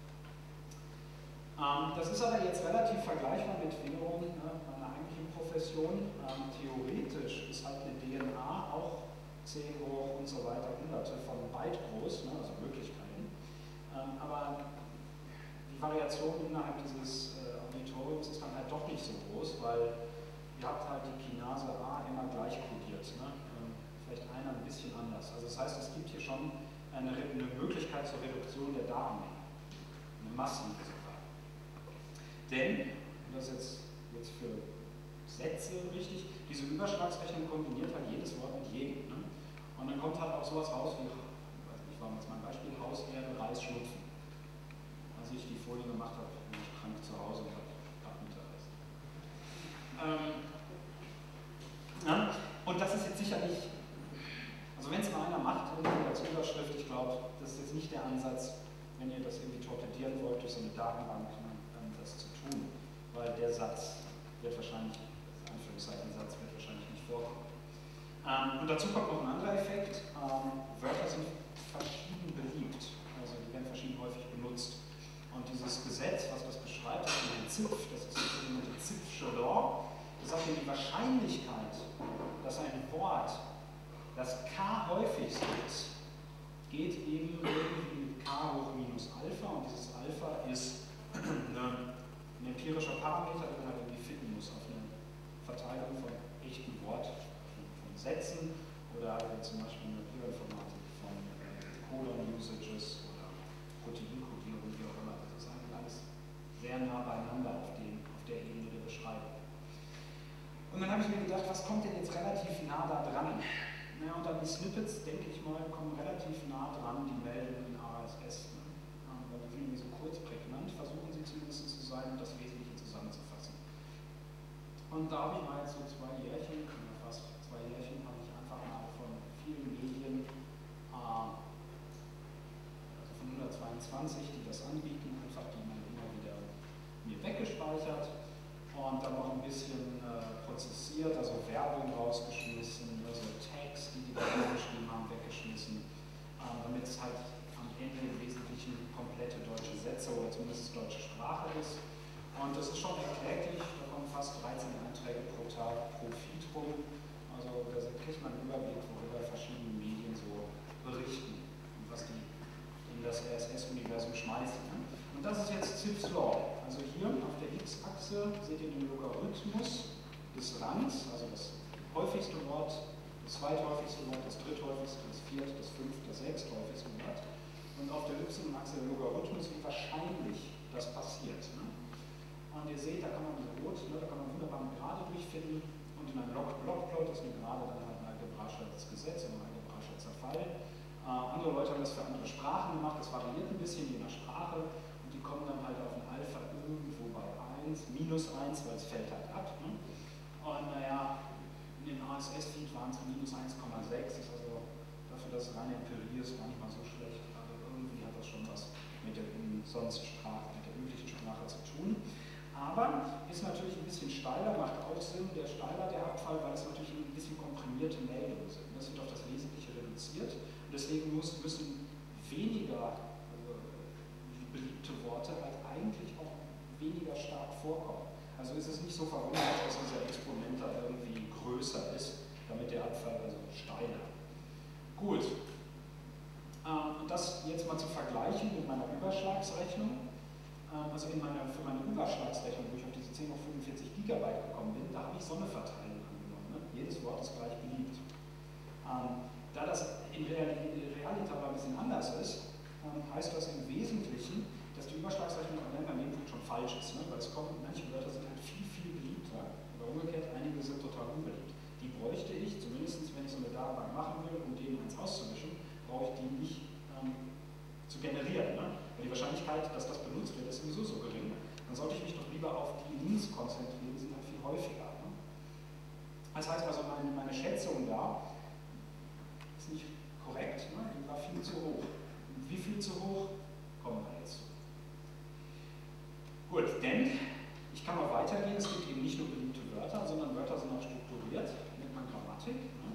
A: Ähm, das ist aber jetzt relativ vergleichbar mit wiederum ne, meiner eigentlichen Profession. Ähm, theoretisch ist halt eine D N A auch zehn hoch und so weiter, hunderte von Byte groß, ne, also Möglichkeiten. Ähm, aber die Variation innerhalb dieses äh, Auditoriums ist dann halt doch nicht so groß, weil ihr habt halt die Kinase A immer gleich kodiert, ne? ähm, vielleicht einer ein bisschen anders. Also das heißt, es gibt hier schon eine, eine Möglichkeit zur Reduktion der Datenmenge, eine massive sogar. Denn, und das ist jetzt, jetzt für Sätze richtig, diese Überschlagsrechnung kombiniert halt jedes Wort mit jedem. Ne? Und dann kommt halt auch sowas raus wie, ich war jetzt mal ein Beispiel, Hauserde, Reis, Schnupfen. Als ich die Folie gemacht habe, bin ich krank zu Hause und habe gerade Mittagessen. Ähm, ja, und das ist jetzt sicher nicht, also wenn es mal einer macht, irgendwie als Überschrift, ich glaube, das ist jetzt nicht der Ansatz, wenn ihr das irgendwie torpedieren wollt, durch so eine Datenbank, ne, das zu tun. Weil der Satz wird wahrscheinlich, das Anführungszeichen Satz wird wahrscheinlich nicht vorkommen. Ähm, und dazu kommt noch ein anderer Effekt. Ähm, Wörter sind verschieden beliebt, also die werden verschieden häufig benutzt. Und dieses Gesetz, was das beschreibt, das ist ein Zipf, das ist das sogenannte Zipf'sche Law, das sagt ja die Wahrscheinlichkeit, dass ein Wort, das K häufigst ist, geht eben irgendwie mit K hoch minus Alpha, und dieses Alpha ist eine, ein empirischer Parameter, den man halt irgendwie finden muss auf eine Verteilung von echten Wort. Sätzen oder halt zum Beispiel in der Bioinformatik von äh, Codon-Usages oder Proteinkodierung, wie auch immer. Das ist eigentlich alles sehr nah beieinander auf, den, auf der Ebene der Beschreibung. Und dann habe ich mir gedacht, was kommt denn jetzt relativ nah da dran? Ja, und dann die Snippets, denke ich mal, kommen relativ nah dran, die melden in A S S. Ne? Weil die sind irgendwie so kurz prägnant, versuchen sie zumindest zu sein, um das Wesentliche zusammenzufassen. Und da habe ich mal jetzt so zwei Jährchen, fast zwei Jährchen, habe ich einfach mal von vielen Medien, äh, also von hundertzweiundzwanzig, die das anbieten, einfach die mal immer wieder mir weggespeichert. und dann noch ein bisschen äh, prozessiert, also Werbung rausgeschmissen, also Tags, die die da geschrieben haben, weggeschmissen, äh, damit es halt am Ende im Wesentlichen komplette deutsche Sätze oder zumindest deutsche Sprache ist. Und das ist schon erkläglich, da kommen fast dreizehn Einträge pro Tag pro Feed rum. Also da kriegt man einen Überblick, worüber verschiedene Medien so berichten und was die in das R S S-Universum schmeißen. Ne? Und das ist jetzt Zipf's Law. Also hier auf der X-Achse seht ihr den Logarithmus des Rangs, also das häufigste Wort, das zweithäufigste Wort, das dritthäufigste, das vierte, das fünfte, das sechsthäufigste Wort. Und auf der Y-Achse der Logarithmus, wie wahrscheinlich das passiert. Ne? Und ihr seht, da kann man mit Rot, ne, da kann man wunderbar eine Gerade durchfinden. Und in einem Log-Blockplot ist eine Gerade dann halt ein algebraischer Gesetz, ein algebraischer Zerfall. Äh, andere Leute haben das für andere Sprachen gemacht, das variiert ein bisschen je nach Sprache. Und die kommen dann halt auf ein Alpha irgendwo bei eins, minus eins, weil es fällt halt ab. Ne? Und naja, in den A S S-Feed waren es minus eins Komma sechs, ist also dafür, dass es reine Empirie ist, gar nicht mal so schlecht. Also irgendwie hat das schon was mit der sonst Sprache, mit der üblichen Sprache zu tun. Aber ist natürlich ein bisschen steiler, macht auch Sinn, der steiler der Abfall, weil es natürlich ein bisschen komprimierte Meldungen sind. Das wird auf das Wesentliche reduziert und deswegen muss, müssen weniger äh, beliebte Worte halt eigentlich auch weniger stark vorkommen. Also ist es nicht so verwunderlich, dass unser Exponent da irgendwie größer ist, damit der Abfall also steiler. Gut. Ähm, und das jetzt mal zu vergleichen mit meiner Überschlagsrechnung. Also in meiner, für meine Überschlagsrechnung, wo ich auf diese zehn hoch fünfundvierzig Gigabyte gekommen bin, da habe ich so eine Verteilung angenommen. Ne? Jedes Wort ist gleich beliebt. Ähm, da das in Realität aber ein bisschen anders ist, ähm, heißt das im Wesentlichen, dass die Überschlagsrechnung allein beim Input schon falsch ist. Ne? Weil es kommen, manche Wörter sind halt viel, viel beliebter, oder umgekehrt, einige sind total unbeliebt. Die bräuchte ich, zumindest wenn ich so eine Datenbank machen will, um denen eins auszumischen, brauche ich die nicht ähm, zu generieren. Ne? Weil die Wahrscheinlichkeit, dass das benutzt wird, ist sowieso so gering. Dann sollte ich mich doch lieber auf die Links konzentrieren, die sind halt viel häufiger. Ne? Das heißt also, meine, meine Schätzung da ist nicht korrekt, ne? Die war viel zu hoch. Und wie viel zu hoch, kommen wir jetzt zu. Gut, denn ich kann mal weitergehen, es gibt eben nicht nur beliebte Wörter, sondern Wörter sind auch strukturiert, nennt man Grammatik. Ne?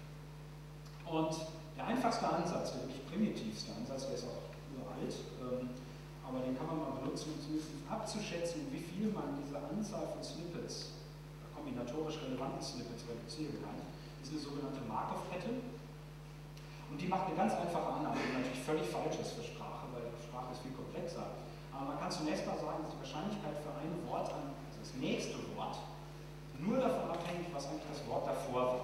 A: Und der einfachste Ansatz, der wirklich primitivste Ansatz, der ist auch uralt, ähm, aber den kann man mal benutzen, um zumindest abzuschätzen, wie viel man diese Anzahl von Snippets, kombinatorisch relevanten Snippets, reduzieren kann. Das ist eine sogenannte Markov-Kette. Und die macht eine ganz einfache Annahme, die natürlich völlig falsch ist für Sprache, weil Sprache ist viel komplexer. Aber man kann zunächst mal sagen, dass die Wahrscheinlichkeit für ein Wort, an, also das nächste Wort, nur davon abhängt, was eigentlich das Wort davor war.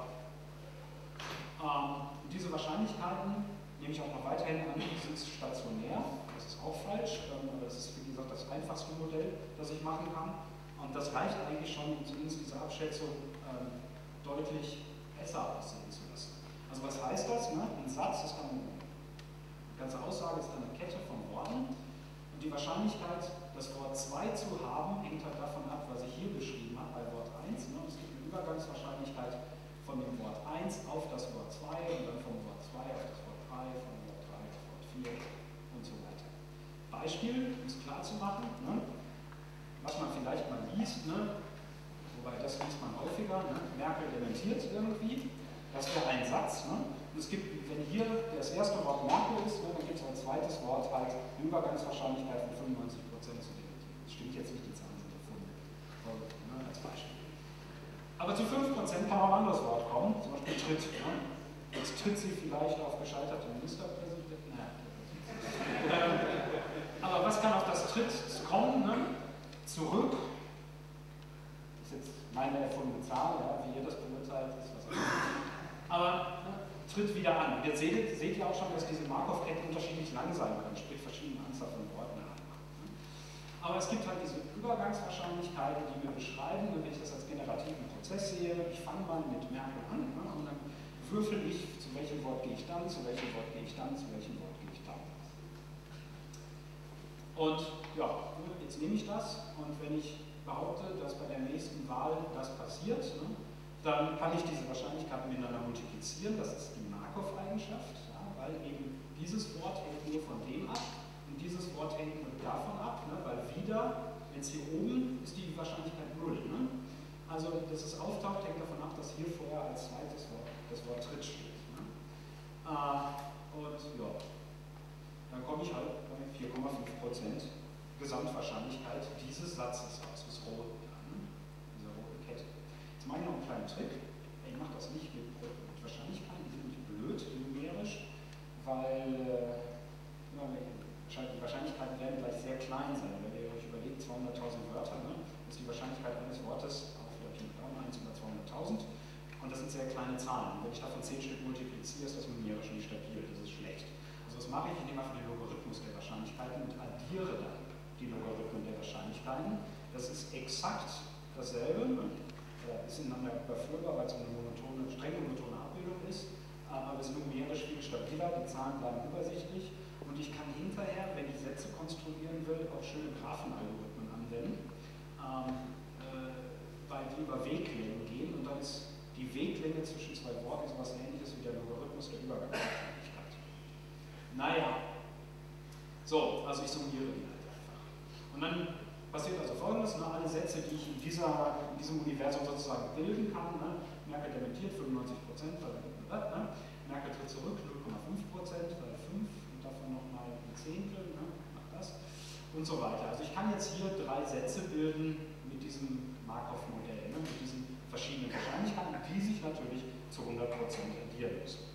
A: Ähm, diese Wahrscheinlichkeiten, nehme ich auch noch weiterhin an, sind stationär. Das ist auch falsch, ähm, aber das ist, wie gesagt, das einfachste Modell, das ich machen kann. Und das reicht eigentlich schon, um zumindest diese Abschätzung ähm, deutlich besser aussehen zu lassen. Also was heißt das? Ne? Ein Satz ist dann, die ganze Aussage ist dann eine Kette von Worten. Und die Wahrscheinlichkeit, das Wort zwei zu haben, hängt halt davon ab, was ich hier beschrieben habe, bei Wort eins. Ne? Es gibt eine Übergangswahrscheinlichkeit von dem Wort eins auf das Wort zwei und dann vom Wort zwei auf das Wort drei, von Wort drei auf Wort vier und so weiter. Beispiel, um es klar zu machen, ne? Was man vielleicht mal liest, ne? Wobei das liest man häufiger, ne? Merkel dementiert irgendwie, das wäre ein Satz. Ne? Und es gibt, wenn hier das erste Wort Merkel ist, ne, dann gibt es als zweites Wort halt eine Übergangswahrscheinlichkeit von fünfundneunzig Prozent zu dementieren. Das stimmt jetzt nicht, die Zahlen sind erfunden, ne? Als Beispiel. Aber zu fünf Prozent kann auch ein anderes Wort kommen, zum Beispiel tritt. Ne? Jetzt tritt sie vielleicht auf gescheiterte Ministerpräsidenten. Naja. ähm, aber was kann auf das Tritt kommen? Ne? Zurück. Das ist jetzt meine erfundene Zahl, ja? Wie ihr das beurteilt, ist was anderes. Aber ne, tritt wieder an. Und jetzt seht, seht ihr auch schon, dass diese Markov-Ketten unterschiedlich lang sein können, sprich verschiedene Anzahl von Worten haben. Aber es gibt halt diese Übergangswahrscheinlichkeiten, die wir beschreiben, wenn ich das als generativen Prozess sehe. Ich fange mal mit Merkel an, ne, und dann würfel ich, zu welchem Wort gehe ich dann, zu welchem Wort gehe ich dann, zu welchem Wort gehe ich dann. Und ja, jetzt nehme ich das und wenn ich behaupte, dass bei der nächsten Wahl das passiert, ne, dann kann ich diese Wahrscheinlichkeiten miteinander multiplizieren. Das ist die Markov-Eigenschaft, ja, weil eben dieses Wort hängt nur von dem ab. Dieses Wort hängt davon ab, ne, weil wieder, wenn es hier oben ist, die Wahrscheinlichkeit null. Ne? Also, dass es auftaucht, hängt davon ab, dass hier vorher als zweites Wort das Wort Tritt steht. Ne? Äh, und ja, dann komme ich halt bei vier Komma fünf Prozent Gesamtwahrscheinlichkeit dieses Satzes raus, das rote, ne? Diese rote Kette. Jetzt mache ich noch einen kleinen Trick. Ich mache das nicht mit, mit Wahrscheinlichkeiten, die sind nicht blöd, numerisch, weil äh, die Wahrscheinlichkeiten werden gleich sehr klein sein. Wenn ihr euch überlegt, zweihunderttausend Wörter, ne, ist die Wahrscheinlichkeit eines Wortes auf der Pi mal Daumen eins über zweihunderttausend. Und das sind sehr kleine Zahlen. Und wenn ich davon zehn Stück multipliziere, ist das numerisch nicht stabil, das ist schlecht. Also was mache ich? Ich nehme einfach den Logarithmus der Wahrscheinlichkeiten und addiere dann die Logarithmen der Wahrscheinlichkeiten. Das ist exakt dasselbe, äh, ist ineinander überführbar, weil es eine monotone, strenge monotone Abbildung ist, aber es ist numerisch viel stabiler, die Zahlen bleiben übersichtlich und ich kann hinterher, wenn ich Sätze konstruieren will, auch schöne Graphenalgorithmen anwenden, ähm, äh, weil die über Weglängen gehen und dann ist die Weglänge zwischen zwei Worten so etwas Ähnliches wie der Logarithmus der Übergangswahrscheinlichkeit. Naja, so, also ich summiere die halt einfach. Und dann passiert also Folgendes, ne, alle Sätze, die ich in, dieser, in diesem Universum sozusagen bilden kann, ne, Merkel dementiert fünfundneunzig Prozent, ne, Merkel tritt zurück null Komma fünf Prozent, weil fünf und davon nochmal ein Zehntel, ne, macht das und so weiter. Also ich kann jetzt hier drei Sätze bilden mit diesem Markov-Modell, ne, mit diesen verschiedenen Wahrscheinlichkeiten, die sich natürlich zu hundert Prozent addieren müssen.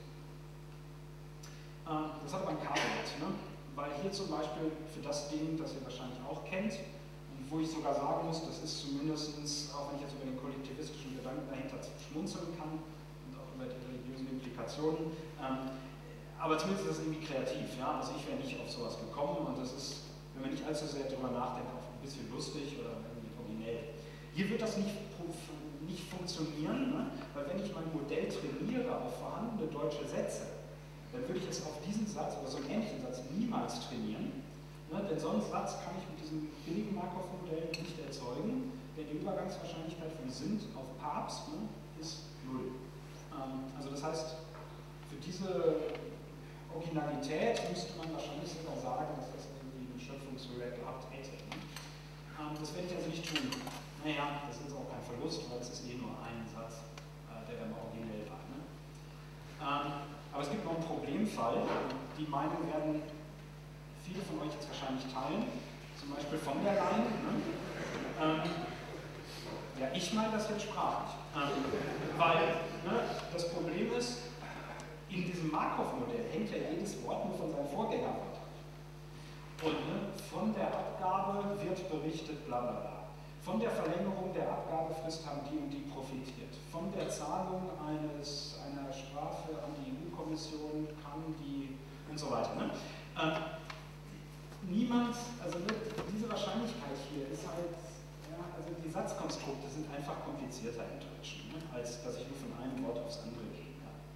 A: Ähm, das hat aber ein Caveat, ne? Weil hier zum Beispiel für das Ding, das ihr wahrscheinlich auch kennt, und wo ich sogar sagen muss, das ist zumindest, auch wenn ich jetzt über den kollektivistischen Gedanken dahinter schmunzeln kann und auch über die religiösen Implikationen, ähm, aber zumindest ist das irgendwie kreativ. Ja? Also ich wäre nicht auf sowas gekommen und das ist, wenn man nicht allzu sehr darüber nachdenkt, auch ein bisschen lustig oder irgendwie originell. Hier wird das nicht, nicht funktionieren, ne? Weil wenn ich mein Modell trainiere auf vorhandene deutsche Sätze, dann würde ich es auf diesen Satz oder so einen ähnlichen Satz niemals trainieren, ne? Denn so einen Satz kann ich mit diesem billigen Markov-Modell nicht erzeugen, denn die Übergangswahrscheinlichkeit von sind auf Papst, ne, ist null. Ähm, also das heißt, für diese Originalität müsste man wahrscheinlich sogar sagen, dass das irgendwie eine Schöpfungshöhe gehabt hätte. Ne? Ähm, das werde ich also nicht tun. Naja, das ist auch kein Verlust, weil es ist eh nur ein Satz, äh, der dann originell war. Ne? Ähm, aber es gibt noch einen Problemfall. Die Meinung werden viele von euch jetzt wahrscheinlich teilen, zum Beispiel von der Leyen. Ne? Ähm, ja, ich meine das jetzt sprachlich. Ähm, weil ne, das Problem ist, in diesem Markov-Modell hängt ja jedes Wort nur von seinem Vorgängerwort ab. Und ne, von der Abgabe wird berichtet, bla bla bla. Von der Verlängerung der Abgabefrist haben die und die profitiert. Von der Zahlung eines, einer Strafe an die E U-Kommission kann die und so weiter. Ne? Ähm, niemand, also ne, diese Wahrscheinlichkeit hier ist halt, ja, also die Satzkonstrukte sind einfach komplizierter im Deutschen, ne, als dass ich nur von einem Wort aufs andere gehe.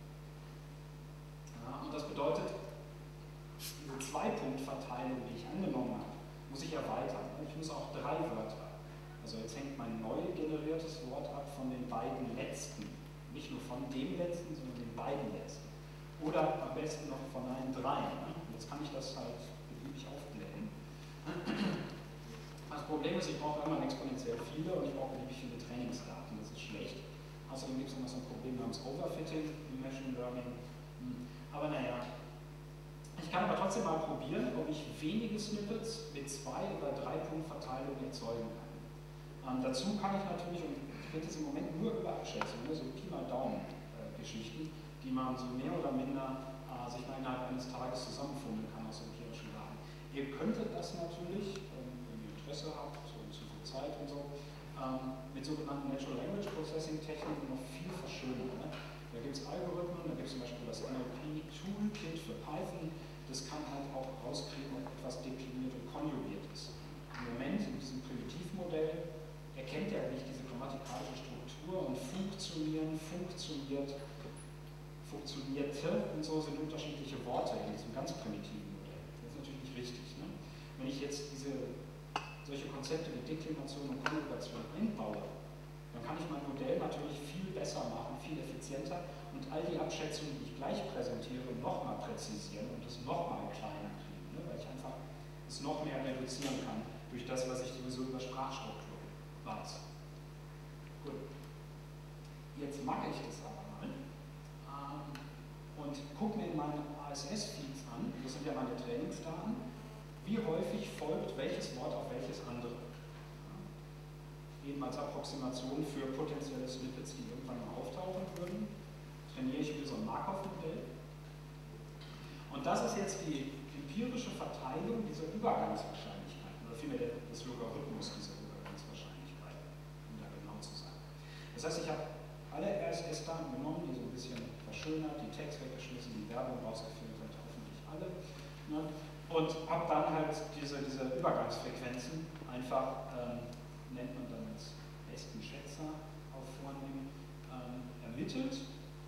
A: Ja, und das bedeutet, diese Zwei-Punkt-Verteilung, die ich angenommen habe, muss ich erweitern. Ich muss auch drei Wörter. Also jetzt hängt mein neu generiertes Wort ab von den beiden letzten. Nicht nur von dem letzten, sondern den beiden letzten. Oder am besten noch von allen dreien. Ne? Jetzt kann ich das halt beliebig aufblähen. Das Problem ist, ich brauche immer exponentiell viele und ich brauche beliebig viele Trainingsdaten. Das ist schlecht. Außerdem gibt es noch so ein Problem namens Overfitting im Machine Learning. Aber naja, ich kann aber trotzdem mal probieren, ob ich wenige Snippets mit zwei oder drei Punkt Verteilung erzeugen kann. Ähm, dazu kann ich natürlich, und ich finde es im Moment nur über Abschätzungen, ne, so Pi mal Daumen äh, Geschichten, die man so mehr oder minder äh, sich mal innerhalb eines Tages zusammenfummeln kann aus empirischen Daten. Ihr könntet das natürlich, ähm, wenn ihr Interesse habt, so zu viel Zeit und so, ähm, mit sogenannten Natural Language Processing Techniken noch viel verschönern. Ne? Da gibt es Algorithmen, da gibt es zum Beispiel das N L P-Toolkit für Python, das kann halt auch rauskriegen, ob etwas dekliniert und konjugiert ist. Im Moment in diesem Primitivmodell erkennt er nicht diese grammatikalische Struktur und funktionieren, funktioniert, funktionierte und so sind unterschiedliche Worte in diesem ganz primitiven Modell. Das ist natürlich nicht richtig. Ne? Wenn ich jetzt diese, solche Konzepte wie Deklination und Konjugation einbaue, dann kann ich mein Modell natürlich viel besser machen, viel effizienter und all die Abschätzungen, die ich gleich präsentiere, nochmal präzisieren und es nochmal kleiner kriegen, ne? Weil ich einfach es noch mehr reduzieren kann durch das, was ich sowieso über Sprachstruktur weiß. Gut. Jetzt mache ich das aber mal ähm, und gucke mir in meine A S S-Feeds an, das sind ja meine Trainingsdaten, wie häufig folgt welches Wort auf welches andere. Ja. Eben als Approximation für potenzielle Snippets, die irgendwann mal auftauchen würden, trainiere ich wieder so ein Markov-Modell. Und das ist jetzt die empirische Verteilung dieser Übergangswahrscheinlichkeiten, oder vielmehr des Logarithmus dieser Übergangswahrscheinlichkeiten, um da genau zu sein. Das heißt, ich habe alle R S S-Daten genommen, die so ein bisschen verschönert, die Text weggeschmissen, die Werbung rausgefiltert, hoffentlich alle. Ne? Und habe dann halt diese, diese Übergangsfrequenzen einfach, ähm, nennt man dann als besten Schätzer auf Vornehmen, ähm, ermittelt.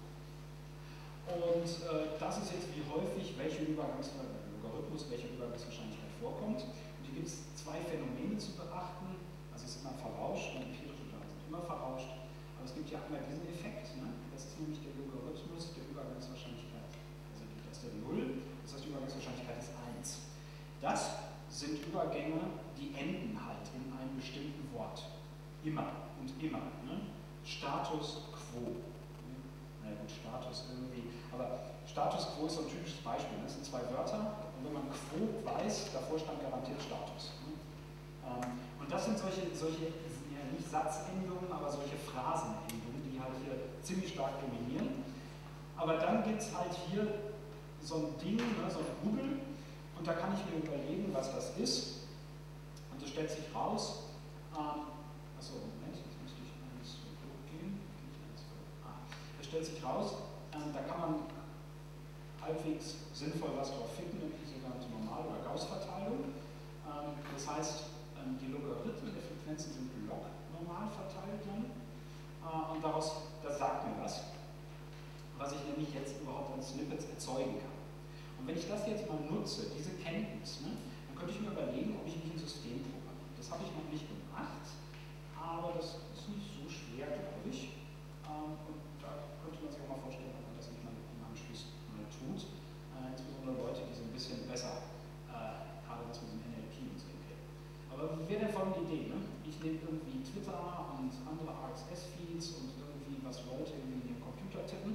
A: Und äh, das ist jetzt, wie häufig welche Übergangslogarithmus, welche Übergangswahrscheinlichkeit vorkommt. Und hier gibt es zwei Phänomene zu beachten. Also es ist immer verrauscht, und empirische Daten sind immer verrauscht. Aber es gibt ja einmal diesen Effekt, ne? Das ist nämlich der Logarithmus der Übergangswahrscheinlichkeit. Also das ist der Null, das heißt die Übergangswahrscheinlichkeit ist eins. Das sind Übergänge, die enden halt in einem bestimmten Wort. Immer und immer. Ne? Status quo. Na ja, gut, Status irgendwie. Aber Status quo ist so ein typisches Beispiel. Das sind zwei Wörter und wenn man quo weiß, davor stand garantiert Status. Ne? Ähm, und das sind solche, solche ja, nicht Satzendungen, aber solche Phrasenendungen, die halt hier ziemlich stark dominieren. Aber dann gibt es halt hier so ein Ding, ne, so ein Google, und da kann ich mir überlegen, was das ist. Und es stellt sich raus, ähm, achso, Moment, jetzt müsste ich eins hochgehen. Ah, es stellt sich raus, ähm, da kann man halbwegs sinnvoll was drauf finden, nämlich die sogenannte Normal- oder Gauss-Verteilung. Ähm, das heißt, ähm, die Logarithmen der Frequenzen sind log-normal verteilt dann. Äh, und daraus, das sagt mir was, was ich nämlich jetzt überhaupt an Snippets erzeugen kann. Und wenn ich das jetzt mal nutze, diese Kenntnis, ne, dann könnte ich mir überlegen, ob ich nicht ein System programmiere. Das habe ich noch nicht gemacht, aber das ist nicht so schwer, glaube ich. Ähm, und da könnte man sich auch mal vorstellen, ob man das nicht mal im Anschluss mal tut. Äh, insbesondere Leute, die so ein bisschen besser, äh, gerade was mit dem N L P und so kennen. Aber wie wäre denn folgende Idee? Ne? Ich nehme irgendwie Twitter und andere R S S-Feeds und irgendwie, was Leute irgendwie in ihren Computer tippen,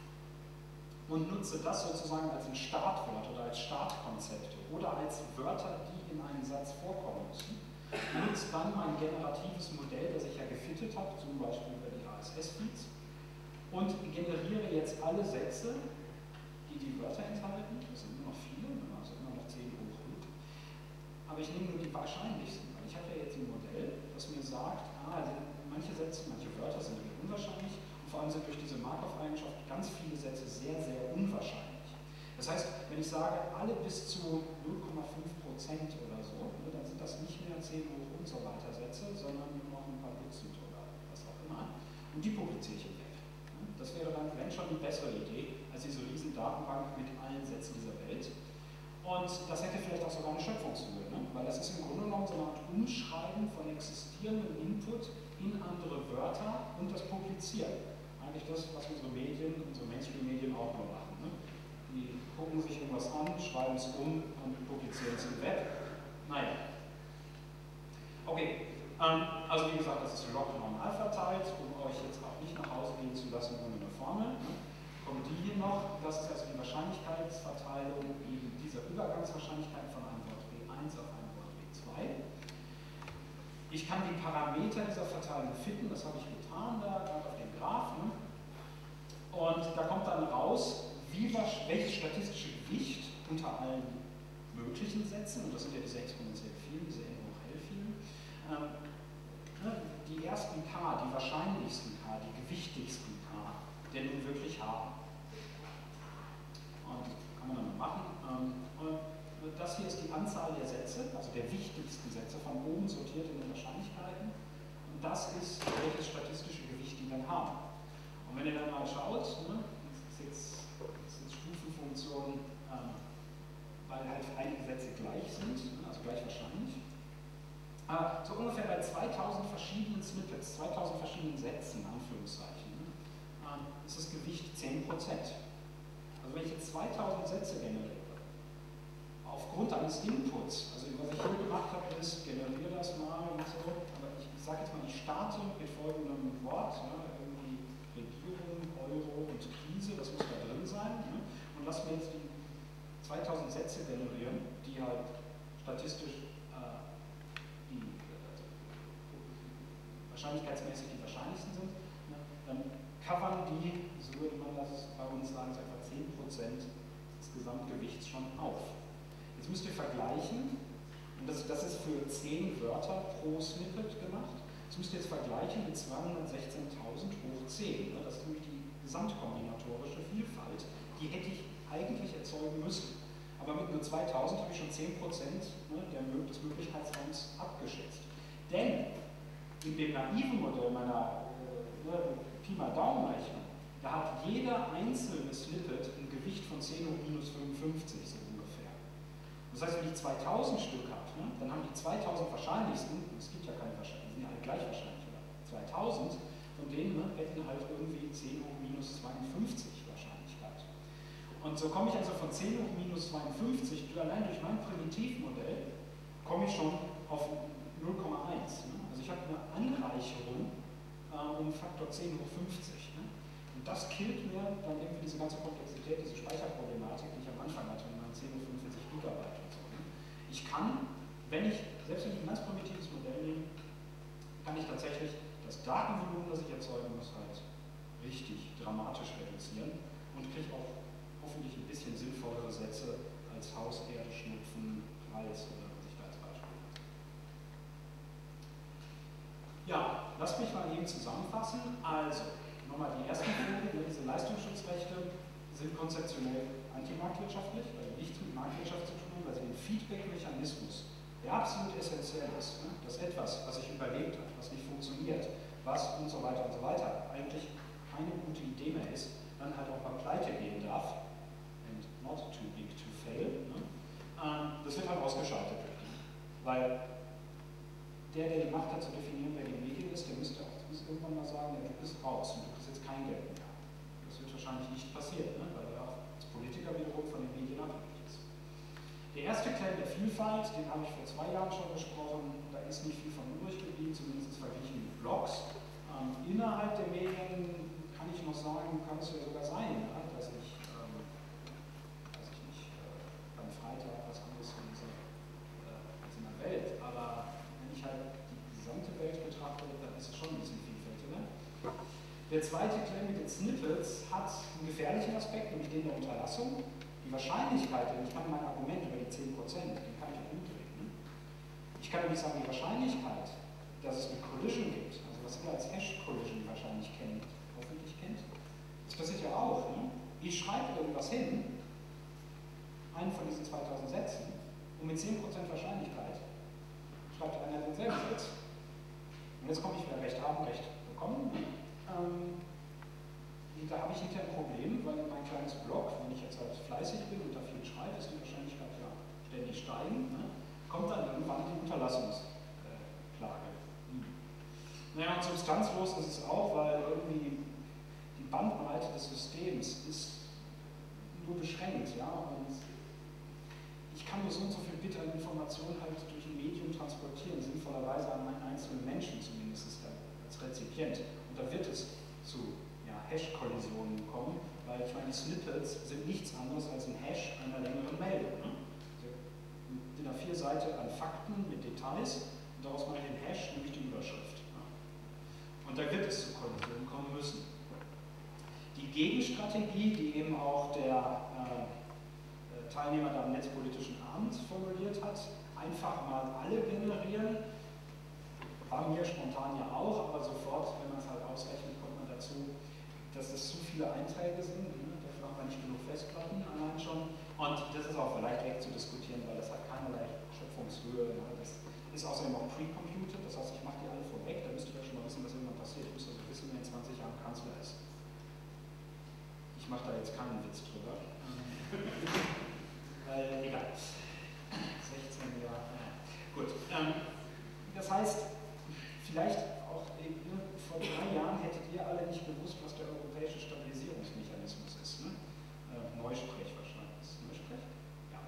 A: und nutze das sozusagen als ein Startwort oder als Startkonzepte oder als Wörter, die in einem Satz vorkommen müssen. Nutze dann mein generatives Modell, das ich ja gefittet habe, zum Beispiel über die R S S-Feeds, und generiere jetzt alle Sätze, die die Wörter enthalten. Das sind nur noch viele, also immer noch zehn hoch fünf. Aber ich nehme nur die wahrscheinlichsten, weil ich habe ja jetzt ein Modell, das mir sagt, ah, manche Sätze, manche Wörter sind eher unwahrscheinlich. Vor allem sind durch diese Markov-Eigenschaft ganz viele Sätze sehr, sehr unwahrscheinlich. Das heißt, wenn ich sage, alle bis zu null Komma fünf Prozent oder so, ne, dann sind das nicht mehr zehn hoch und so weiter Sätze, sondern nur noch ein paar Dutzend oder was auch immer. Und die publiziere ich im Web. Das wäre dann, wenn schon, eine bessere Idee, als diese riesen Datenbank mit allen Sätzen dieser Welt. Und das hätte vielleicht auch sogar eine Schöpfungshöhe, ne? Weil das ist im Grunde genommen so eine Art Umschreiben von existierendem Input in andere Wörter und das Publizieren. Eigentlich das, was unsere Medien, unsere Mainstream-Medien auch nur machen. Ne? Die gucken sich irgendwas an, schreiben es um und publizieren es im Web. Naja. Okay, ähm, also wie gesagt, das ist log-normal verteilt, um euch jetzt auch nicht nach Hause gehen zu lassen ohne eine Formel. Ne? Kommt die hier noch, das ist also die Wahrscheinlichkeitsverteilung eben dieser Übergangswahrscheinlichkeit von einem Wort W eins auf ein Wort W zwei. Ich kann die Parameter dieser Verteilung fitten, das habe ich getan da, gerade auf dem Graph. Ne? Und da kommt dann raus, wie, welches statistische Gewicht unter allen möglichen Sätzen, und das sind ja diese exponentiell vielen, diese n hoch l vielen, ähm, die ersten K, die wahrscheinlichsten K, die gewichtigsten K, denn nun wirklich haben. Und kann man dann machen. Ähm, und das hier ist die Anzahl der Sätze, also der wichtigsten Sätze, von oben sortiert in den Wahrscheinlichkeiten. Und das ist, welches statistische Gewicht die dann haben. Und wenn ihr dann mal schaut, ne, das ist jetzt, das ist jetzt Stufenfunktion, ähm, weil halt einige Sätze gleich sind, ne, also gleich wahrscheinlich. Aber so ungefähr bei zweitausend verschiedenen Snippets, zweitausend verschiedenen Sätzen, Anführungszeichen, ne, ähm, ist das Gewicht zehn Prozent. Also wenn ich jetzt zweitausend Sätze generiere, aufgrund eines Inputs, also was ich hier gemacht habe, ist, generiere das mal und so, aber ich, ich sage jetzt mal, ich starte mit folgendem Wort, ne, irgendwie Euro und Krise, das muss da drin sein. Ne? Und lass mir jetzt die zweitausend Sätze generieren, die halt statistisch äh, die, äh, wahrscheinlichkeitsmäßig die wahrscheinlichsten sind. Ne? Dann covern die, so würde man das bei uns sagen, etwa zehn Prozent des Gesamtgewichts schon auf. Jetzt müsst ihr vergleichen, und das, das ist für zehn Wörter pro Snippet gemacht. Das müsst ihr jetzt vergleichen mit zweihundertsechzehntausend hoch zehn. Ne? Das ist nämlich die gesamtkombinatorische Vielfalt. Die hätte ich eigentlich erzeugen müssen. Aber mit nur zweitausend habe ich schon zehn Prozent ne, des Möglichkeitsraums abgeschätzt. Denn in dem naiven Modell meiner äh, ne, Pi mal Daumen-Rechnung, da hat jeder einzelne Snippet ein Gewicht von zehn hoch minus fünfundfünfzig, so ungefähr. Das heißt, wenn ich zweitausend Stück habe, ne, dann haben die zweitausend wahrscheinlichsten, es gibt ja keine wahrscheinlich, die sind ja alle gleich wahrscheinlich, oder zweitausend, von denen ne, hätten halt irgendwie zehn hoch minus zweiundfünfzig Wahrscheinlichkeit. Und so komme ich also von zehn hoch minus zweiundfünfzig, allein durch mein Primitivmodell, komme ich schon auf null Komma eins. Ne? Also ich habe eine Anreicherung äh, um Faktor zehn hoch fünfzig. Ne? Und das killt mir dann irgendwie diese ganze Komplexität, diese Speicherproblematik, die ich am Anfang hatte, mit meinen zehn hoch fünfundvierzig Gigabyte und so. Ne? Ich kann, wenn ich, selbst wenn ich ein ganz primitives Modell nehme, kann ich tatsächlich das Datenvolumen, das ich erzeugen muss, halt richtig dramatisch reduzieren und kriege auch hoffentlich ein bisschen sinnvollere Sätze als Haus, Erde, Schnupfen, Hals oder was ich da als Beispiel hatte. Ja, lasst mich mal eben zusammenfassen. Also, nochmal die ersten Punkte, diese Leistungsschutzrechte sind konzeptionell antimarktwirtschaftlich, weil sie nichts mit Marktwirtschaft zu tun haben, weil sie den Feedback-Mechanismus, der absolut essentiell ist, ne, dass etwas, was sich überlebt hat, was nicht funktioniert, was und so weiter und so weiter, eigentlich keine gute Idee mehr ist, dann halt auch mal pleite gehen darf, and not too big to fail, ne, ähm, das wird halt ausgeschaltet durch die. Weil der, der die Macht hat zu definieren, wer die Medien ist, der müsste auch müsste irgendwann mal sagen, ja, du bist raus und du kriegst jetzt kein Geld mehr. Das wird wahrscheinlich nicht passieren, ne, weil er auch als Politiker wiederum von den Medien abhängig ist. Der erste Claim der Vielfalt, den habe ich vor zwei Jahren schon besprochen, da ist nicht viel von übrig geblieben, zumindest verglichen mit Blogs. Ähm, innerhalb der Medien kann ich noch sagen, kann es ja sogar sein, ja, dass ich, ähm, weiß ich nicht, äh, beim Freitag was anderes lese äh, als in der Welt, aber wenn ich halt die gesamte Welt betrachte, dann ist es schon ein bisschen vielfältiger. Der zweite Claim mit den Snippets hat einen gefährlichen Aspekt, nämlich den der Unterlassung. Die Wahrscheinlichkeit, denn ich kann mein Argument über die zehn Prozent, den kann ich auch umdrehen. Ne? Ich kann nämlich sagen, die Wahrscheinlichkeit, dass es eine Collision gibt, also was ihr als Hash-Collision wahrscheinlich kennt, hoffentlich kennt, das passiert ja auch. Ne? Ich schreibe irgendwas hin, einen von diesen zweitausend Sätzen, und mit zehn Prozent Wahrscheinlichkeit schreibt einer denselben Satz. Und jetzt komme ich wieder Recht haben, Recht bekommen. Ähm, da habe ich hinterher ein Problem, weil mein kleines Blog, wenn ich jetzt halt fleißig bin und da viel schreibe, ist die Wahrscheinlichkeit ja ständig steigen, ne? Kommt dann irgendwann die Unterlassungsklage. Hm. Naja, und substanzlos ist es auch, weil irgendwie die Bandbreite des Systems ist nur beschränkt, ja, und ich kann nur so und so viel Bit an Informationen halt durch ein Medium transportieren, sinnvollerweise an einen einzelnen Menschen zumindest als Rezipient. Und da wird es zu ja, Hash-Kollisionen kommen, weil ich meine, die Snippets sind nichts anderes als ein Hash einer längeren Meldung. Ne? Also mit einer vier Seite an Fakten mit Details und daraus mache ich den Hash, nämlich die Überschrift. Ne? Und da wird es zu Kollisionen kommen müssen. Die Gegenstrategie, die eben auch der äh, Teilnehmer da am Netzpolitischen Abend formuliert hat, einfach mal alle generieren, war mir spontan ja auch, aber sofort, wenn man es halt ausrechnet, kommt man dazu, dass das zu viele Einträge sind, ne? Dafür haben wir nicht genug Festplatten allein schon, und das ist auch vielleicht wegzudiskutieren, weil das hat keinerlei Schöpfungshöhe, ne? Das ist außerdem auch pre-computed, das heißt, ich mache die alle vorweg, da müsst ihr ja schon mal wissen, was irgendwann passiert, ich müsste also wissen, wer in zwanzig Jahren Kanzler ist. Ich mache da jetzt keinen Witz drüber. Weil, egal. sechzehn Jahre. Gut. Ähm, das heißt, vielleicht auch eben, ne, vor drei Jahren hättet ihr alle nicht gewusst, was der europäische Stabilisierungsmechanismus ist. Ne? Äh, Neusprech wahrscheinlich. Ist Neusprech? Ja.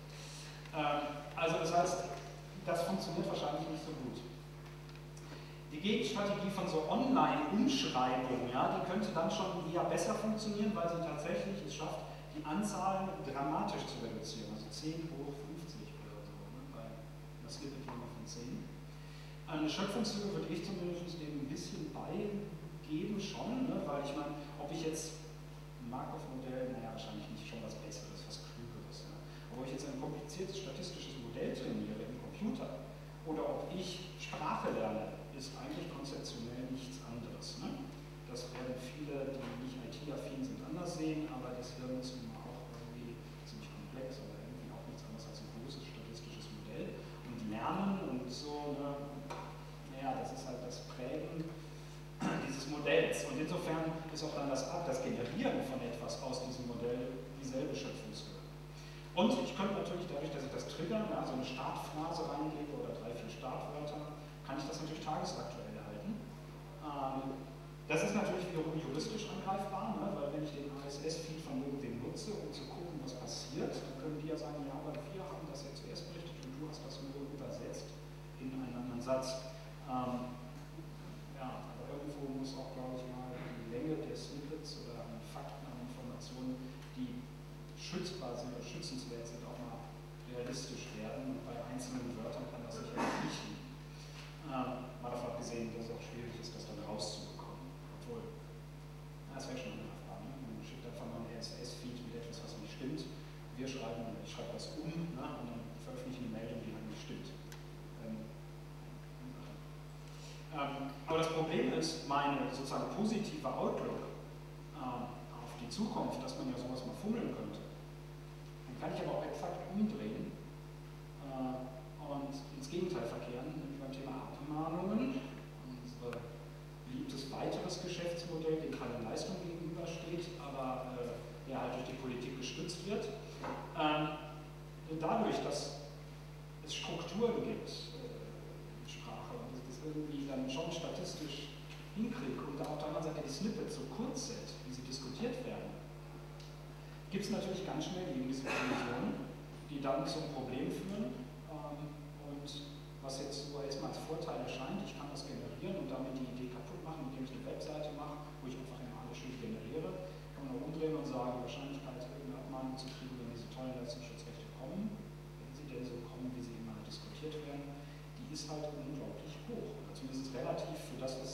A: Ähm, also das heißt, das funktioniert wahrscheinlich nicht so gut. Die Gegenstrategie von so Online-Umschreibungen, ja, die könnte dann schon eher besser funktionieren, weil sie tatsächlich es schafft, die Anzahl dramatisch zu reduzieren, also zehn hoch fünfzig oder so, ne, bei einer Snippet-Nummer von zehn. Eine Schöpfungslücke würde ich zumindest dem ein bisschen beigeben schon, ne, weil ich meine, ob ich jetzt ein Markov-Modell, naja, wahrscheinlich nicht, schon was Besseres, was Klügeres, ja. Aber ob ich jetzt ein kompliziertes statistisches Modell trainiere im Computer oder ob ich Sprache lerne, ist eigentlich konzeptionell nichts anderes. Ne? Das werden viele, die nicht I T-affin sind, anders sehen, aber das Hirn ist immer auch irgendwie ziemlich komplex oder irgendwie auch nichts anderes als ein großes statistisches Modell. Und Lernen und so, ne, naja, das ist halt das Prägen dieses Modells. Und insofern ist auch dann das, das Generieren von etwas aus diesem Modell dieselbe Schöpfungslücke. Und ich könnte natürlich dadurch, dass ich das Trigger, ja, so eine Startphrase reingebe oder drei, vier Startwörter, kann ich das natürlich tagesaktuell halten. Ähm, das ist natürlich wiederum juristisch angreifbar, ne, weil wenn ich den R S S-Feed von irgendwem nutze, um zu gucken, was passiert, dann können die ja sagen, ja, aber wir haben das ja zuerst berichtet und du hast das nur übersetzt in einen anderen Satz. Ähm, ja, aber irgendwo muss auch, glaube ich, mal die Länge der Snippets oder an Fakten, an Informationen, die schützbar sind oder schützenswert sind, auch mal realistisch werden. Und bei einzelnen Wörtern kann das sicherlich nicht liegen. Ähm, mal davon abgesehen, dass es auch schwierig ist, das dann rauszubekommen. Obwohl, na, das wäre schon eine Frage. Ne? Man schickt einfach mal einen R S S-Feed mit etwas, was nicht stimmt. Wir schreiben, ich schreibe das um, ne? Und dann veröffentlichen die Meldung, die halt nicht stimmt. Ähm, ähm, aber das Problem ist, meine sozusagen positive Outlook ähm, auf die Zukunft, dass man ja sowas mal fummeln könnte. Dann kann ich aber auch exakt umdrehen äh, und ins Gegenteil verkehren, nämlich beim Thema Abmahnungen. Unser beliebtes weiteres Geschäftsmodell, dem keine Leistung gegenübersteht, aber äh, der halt durch die Politik gestützt wird. Ähm, dadurch, dass es Strukturen gibt äh, in Sprache und dass das irgendwie dann schon statistisch hinkriegt und auf der anderen Seite die Snippets so kurz sind, wie sie diskutiert werden, gibt es natürlich ganz schnell eben diese Kollisionen, die dann zum Problem führen. Ähm, und was jetzt so erstmal als Vorteil erscheint, ich kann das generieren und damit die Idee kaputt machen, indem ich eine Webseite mache, wo ich einfach immer alles schön generiere, kann man auch umdrehen und sagen, die Wahrscheinlichkeit, irgendeine Abmahnung zu kriegen, wenn diese tollen Leistungsschutzrechte kommen, wenn sie denn so kommen, wie sie immer diskutiert werden, die ist halt unglaublich hoch. Oder zumindest relativ für das, was,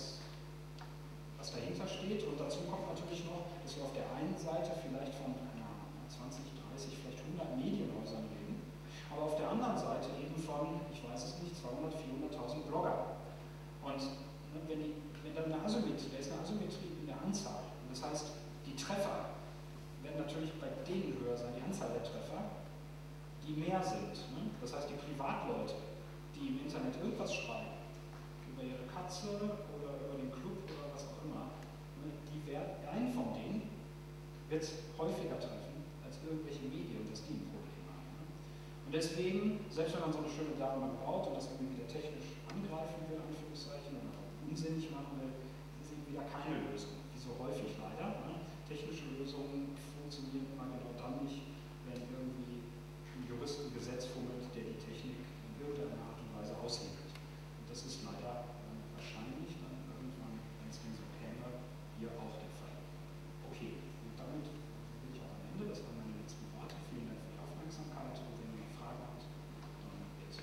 A: was dahinter steht. Und dazu kommt natürlich noch, dass wir auf der einen Seite vielleicht von zwanzig, dreißig, vielleicht hundert Medienhäusern reden, aber auf der anderen Seite eben von, ich weiß es nicht, zweihundert, vierhunderttausend Blogger. Und ne, wenn, die, wenn dann eine Asymmetrie, da ist eine Asymmetrie in der Anzahl. Und das heißt, die Treffer werden natürlich bei denen höher sein, die Anzahl der Treffer, die mehr sind. Ne? Das heißt, die Privatleute, die im Internet irgendwas schreiben, über ihre Katze oder über den Club oder was auch immer, ne, die werden, einen von denen wird es häufiger treffen als irgendwelche Medien, dass die ein Problem haben. Ne? Und deswegen, selbst wenn man so eine schöne Datenbank baut und das irgendwie wieder technisch angreifen will, Anführungszeichen, oder unsinnig machen will, ist eben wieder keine Lösung, wie so häufig leider. Ne? Technische Lösungen funktionieren immer genau dann nicht, wenn irgendwie ein Jurist ein Gesetz fummelt, der die Technik in irgendeiner Art und Weise aushebelt. Und das ist leider ähm, wahrscheinlich dann irgendwann, wenn es denn so käme, hier auch der Fall. Okay, und damit bin ich auch am Ende. Das waren meine letzten Worte. Vielen Dank für die Aufmerksamkeit. Und wenn ihr noch Fragen habt, dann jetzt.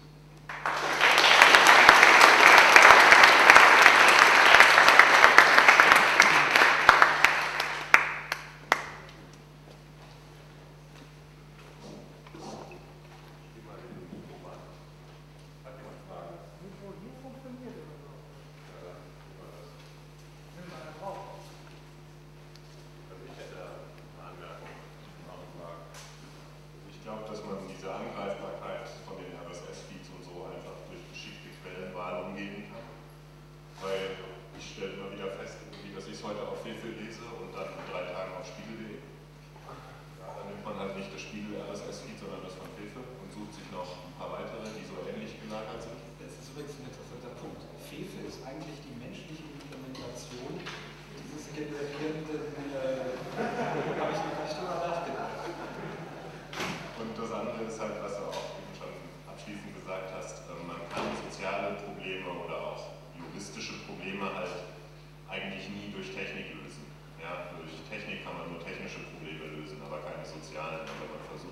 B: Ich glaube, dass man diese Angreifbarkeit von den R S S-Feeds und so einfach durch geschickte Quellenwahl umgehen kann. Weil ich stelle immer wieder fest, dass ich es heute auf Fefe lese und dann in drei Tagen auf Spiegel punkt de. Ja, dann nimmt man halt nicht das Spiegel-R S S-Feed, sondern das von Fefe und sucht sich noch ein paar weitere, die so ähnlich gelagert sind.
A: Das ist übrigens ein interessanter Punkt. Fefe ist eigentlich die menschliche Implementation dieses generierenden, äh, habe ich noch gar nicht drüber nachgedacht.
B: Und das andere ist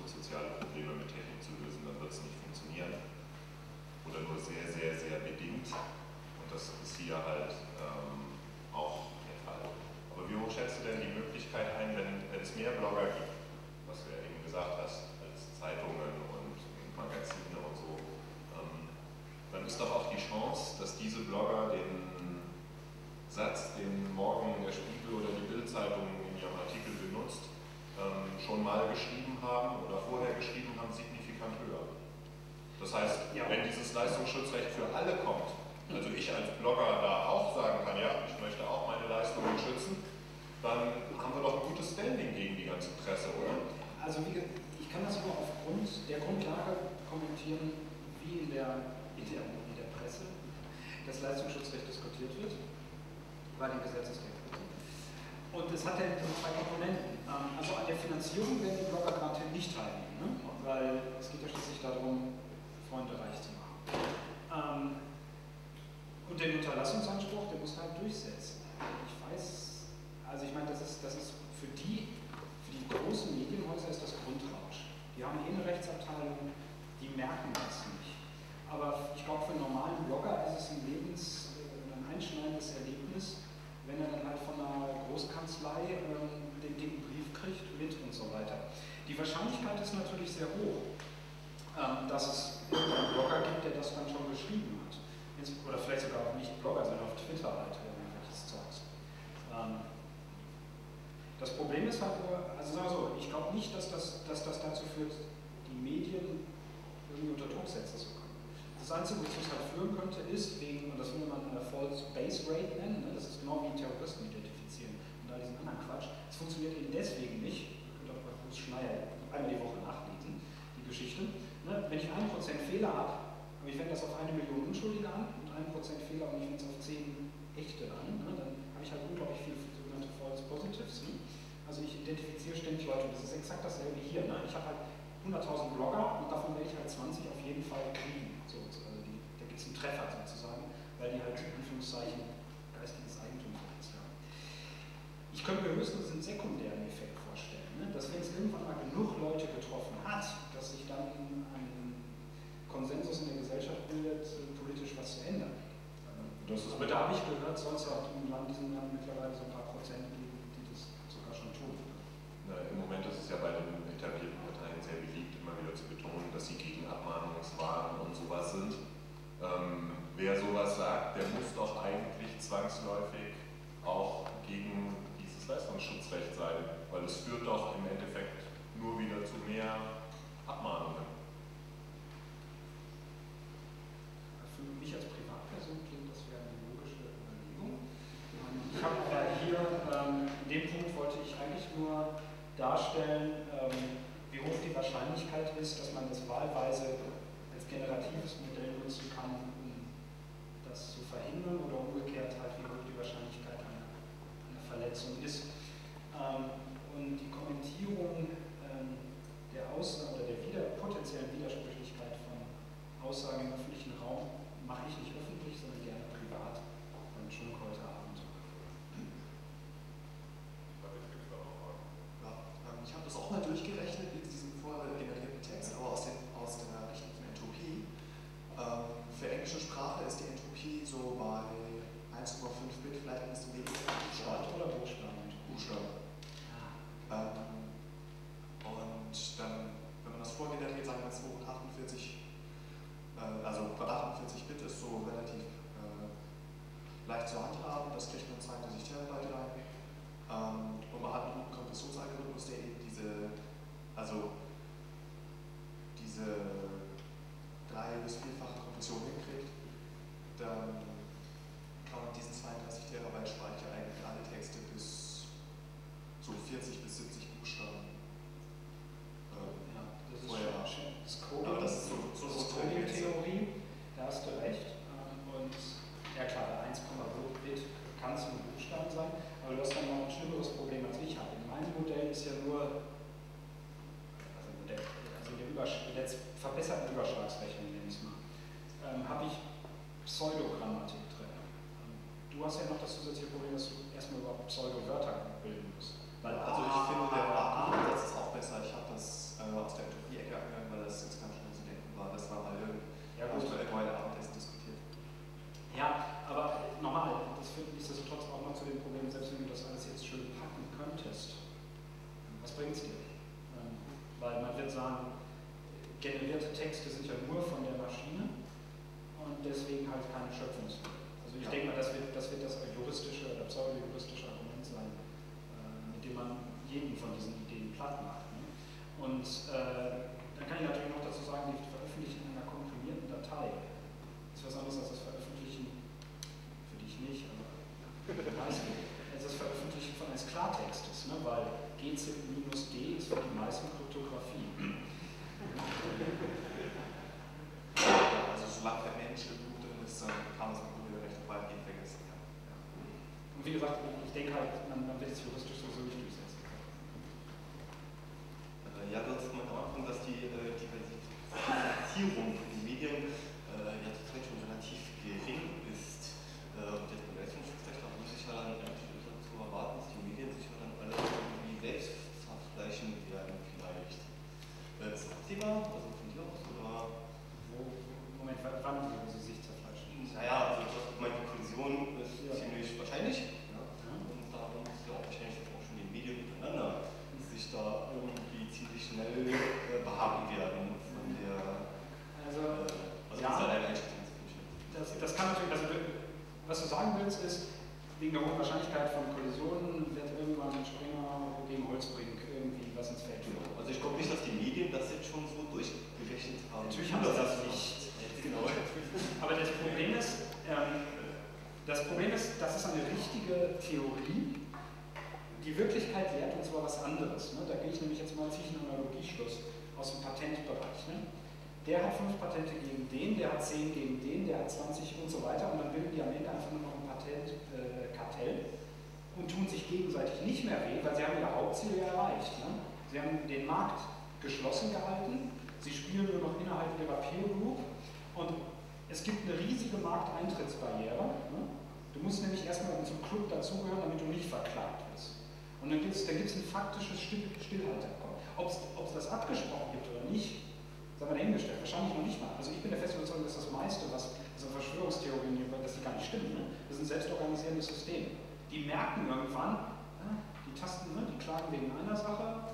B: versucht, soziale Probleme mit Technik zu lösen, dann wird es nicht funktionieren. Oder nur sehr, sehr, sehr bedingt. Und das ist hier halt ähm, auch der Fall. Aber wie hoch schätzt du denn die Möglichkeit ein, wenn, wenn es mehr Blogger gibt, was du ja eben gesagt hast, als Zeitungen und Magazine und so, ähm, dann ist doch auch die Chance, dass diese Blogger den Satz, den morgen der Spiegel oder die Bild-Zeitung in ihrem Artikel benutzt, ähm, schon mal geschrieben haben oder vorher geschrieben haben, signifikant höher. Das heißt, ja, wenn dieses Leistungsschutzrecht für alle kommt, also ich als Blogger da auch sagen kann, ja, ich möchte auch meine Leistungen schützen, dann haben wir doch ein gutes Standing gegen die ganze Presse, oder?
A: Also wie, ich kann das nur aufgrund der Grundlage kommentieren, wie in der, in der, in der Presse das Leistungsschutzrecht diskutiert wird, bei den Gesetzestexten. Und es hat ja zwei Komponenten. Also an der Finanzierung werden die Blogger gerade nicht teilnehmen, ne? Weil es geht ja schließlich darum, Freunde reich zu machen. Ähm, und den Unterlassungsanspruch, der muss halt durchsetzen. Ich weiß, also ich meine, das ist, das ist für die, für die großen Medienhäuser ist das Grundrausch. Die haben eh eine Rechtsabteilung, die merken das nicht. Aber ich glaube, für einen normalen Blogger ist es ein Lebens, ein einschneidendes Erlebnis, wenn er dann halt von einer Großkanzlei ähm, den dicken Brief kriegt mit und so weiter. Die Wahrscheinlichkeit ist natürlich sehr hoch, ähm, dass es einen Blogger gibt, der das dann schon geschrieben hat. Oder vielleicht sogar auch nicht Blogger, sondern auf Twitter halt irgendwelches Zeugs. Ähm, das Problem ist halt nur, also sagen wir so, ich glaube nicht, dass das, dass das dazu führt, die Medien irgendwie unter Druck setzen zu können. Das Einzige, wozu es halt führen könnte, ist wegen, und das würde man eine False Base Rate nennen, ne? Das ist genau wie Terroristen identifizieren und all diesen anderen Quatsch. Es funktioniert eben deswegen nicht, ihr könnt auch bei Bruce Schneier einmal die Woche nachlesen, die Geschichte. Ne? Wenn ich ein Prozent Fehler habe, aber ich wende das auf eine Million Unschuldige an und ein Prozent Fehler und ich wende es auf zehn echte an, ne? Dann habe ich halt unglaublich viele sogenannte False Positives. Ne? Also ich identifiziere ständig Leute, das ist exakt dasselbe hier. Ne? Ich habe halt hunderttausend Blogger und davon werde ich halt zwanzig auf jeden Fall kriegen. So, also die, da gibt es einen Treffer sozusagen, weil die halt in Anführungszeichen geistiges Eigentum verletzt haben. Ich könnte mir höchstens einen sekundären Effekt vorstellen, ne? Dass wenn es irgendwann mal genug Leute getroffen hat, dass sich dann ein Konsensus in der Gesellschaft bildet, politisch was zu ändern.
B: Das ist
A: Aber da habe ich gehört, soll es ja auch in diesem Land mittlerweile so ein paar Prozent geben, die das sogar schon tun.
B: Na, im Moment ist es ja bei den etablierten Parteien sehr beliebt, immer wieder zu betonen, dass sie gegen Abmahnungswahlen und sowas sind. Ähm, wer sowas sagt, der muss doch eigentlich zwangsläufig auch gegen dieses Leistungsschutzrecht sein, weil es führt doch im Endeffekt nur wieder zu mehr Abmahnungen.
A: Für mich als Privatperson klingt das wie eine logische Überlegung. Ich habe aber hier, ähm, in dem Punkt wollte ich eigentlich nur darstellen, ähm, wie hoch die Wahrscheinlichkeit ist, dass man das wahlweise als generatives Modell nutzen kann, um das zu verhindern, oder umgekehrt halt, wie hoch die Wahrscheinlichkeit einer, einer Verletzung ist. Ähm, und die Kommentierung ähm, der Aussagen oder der wieder, potenziellen Widersprüchlichkeit von Aussagen im öffentlichen Raum mache ich nicht öffentlich, sondern gerne privat beim Schunk heute Abend.
C: Ja, ähm, ich habe das auch mal durchgerechnet mit diesem vorher generierten Text, aber aus, den, aus der richtlichen Entropie. Ähm, für englische Sprache ist die Entropie so bei eins Komma fünf Bit, vielleicht ein bisschen weniger.
A: Buchstaben oder Buchstaben?
C: Buchstaben.
A: Ah.
C: Ähm, und dann, wenn man das vorgeneriert, sagen wir zweihundertachtundvierzig, äh, also bei achtundvierzig Bit ist so relativ äh, leicht zu handhaben, das kriegt man zweiunddreißig Terabyte rein. Ähm, und man hat einen Kompressionsalgorithmus, der eben diese, also diese drei- bis vierfache Kompression hinkriegt. Dann kann man diesen zweiunddreißig Terabyte Speicher eigentlich alle Texte bis so vierzig bis siebzig Buchstaben äh,
A: ja, das ist
C: vorher.
A: schon, das Coding,
C: aber das ist so, so
A: das ist Coding-Theorie, da hast du recht. Und ja klar, bei eins Komma fünf Bit kann es ein Buchstaben sein, aber du hast dann noch ein schlimmeres Problem als ich habe. In meinem Modell ist ja nur, also der, also der, Übersch der verbesserten Überschlagsrechnung, nenne ich es mal, ähm, habe ich Pseudogrammatik drin. Du hast ja noch das zusätzliche Problem, dass du erstmal überhaupt Pseudo-Wörter bilden musst.
C: Weil, also ich finde, der Ansatz ist auch besser. Ich habe das, äh, aus der Utopie-Ecke angegangen, weil das ganz schnell zu denken war. Das war mal
A: ja, gut.
C: heute Abendessen diskutiert.
A: Ja, aber nochmal, das führt nichtsdestotrotz auch noch zu dem Problem, selbst wenn du das alles jetzt schön packen könntest, was bringt es dir? Ähm, weil man wird sagen, generierte Texte sind ja nur von der Maschine und deswegen halt keine Schöpfungsmittel. Also ich ja. denke mal, das wird, das wird das juristische oder pseudo-juristische Argument sein, äh, mit dem man jeden von diesen Ideen platt macht. Ne? Und äh, dann kann ich natürlich noch dazu sagen, die veröffentlichen in einer komprimierten Datei. Das ist was anderes als das Veröffentlichen, für dich nicht, aber als das Veröffentlichen von eines Klartextes, ne? Weil G Z minus D ist für die meisten Kryptographie.
C: Ja, also solange der Mensch im Blut drin ist, kann man es im Grunde recht weitgehend vergessen. Ja.
A: Und wie gesagt, ich denke halt, man, man wird es juristisch sowieso nicht durchsetzen.
D: Ja, du hast gemeint am Anfang, dass die äh, Diversifizierung von den Medien äh, ja zurzeit schon relativ gering ist. Äh, und jetzt beim Leistungsschutzrecht muss ich ja dann eigentlich dazu erwarten, dass die Medien sich ja dann alle irgendwie selbst zerfleischen werden vielleicht. Äh, ist das absehbar? Also von dir aus? Oder?
A: Wo, Moment, wann würden sie sich zerfleischen?
D: Naja, also du hast gemeint, die Kollision ist ja. ziemlich wahrscheinlich. Ja.
A: Ja.
D: Und darum ist ja auch wahrscheinlich dass auch schon die Medien miteinander sich da irgendwie ziemlich schnell äh, behaken werden von der.
A: Also,
D: äh, also
A: ja,
D: ist da deine Einschätzung?
A: das, das kann natürlich, also was du sagen willst, ist, wegen der hohen Wahrscheinlichkeit von Kollisionen wird irgendwann Springer gegen Holzbrink irgendwie was ins Feld führen.
D: Also ich glaube nicht, dass die Medien das jetzt schon so durchgerechnet haben.
A: Natürlich haben sie das nicht. Genau. Aber das Problem ist, ähm, das Problem ist, das ist eine richtige Theorie. Die Wirklichkeit lehrt uns aber was anderes. Ne? Da gehe ich nämlich jetzt mal ziehe ich einen Analogieschluss aus dem Patentbereich. Ne? Der hat fünf Patente gegen den, der hat zehn gegen den, der hat zwanzig und so weiter und dann bilden die am Ende einfach nur noch ein Patentkartell äh, und tun sich gegenseitig nicht mehr weh, weil sie haben ihr Hauptziel ja erreicht. Ne? Sie haben den Markt geschlossen gehalten, sie spielen nur noch innerhalb ihrer Peer Group und es gibt eine riesige Markteintrittsbarriere. Ne? Du musst nämlich erstmal zum Club dazugehören, damit du nicht verklagt wirst. Und dann gibt es dann gibt's ein faktisches Still Stillhalteabkommen. Ob es das abgesprochen gibt oder nicht, sagen wir dahingestellt, wahrscheinlich noch nicht mal. Also ich bin der festen Überzeugung, dass das meiste, was also Verschwörungstheorien, dass die gar nicht stimmen, ne? Das sind selbstorganisierende Systeme. Die merken irgendwann, ja, die tasten, ne, die klagen wegen einer Sache,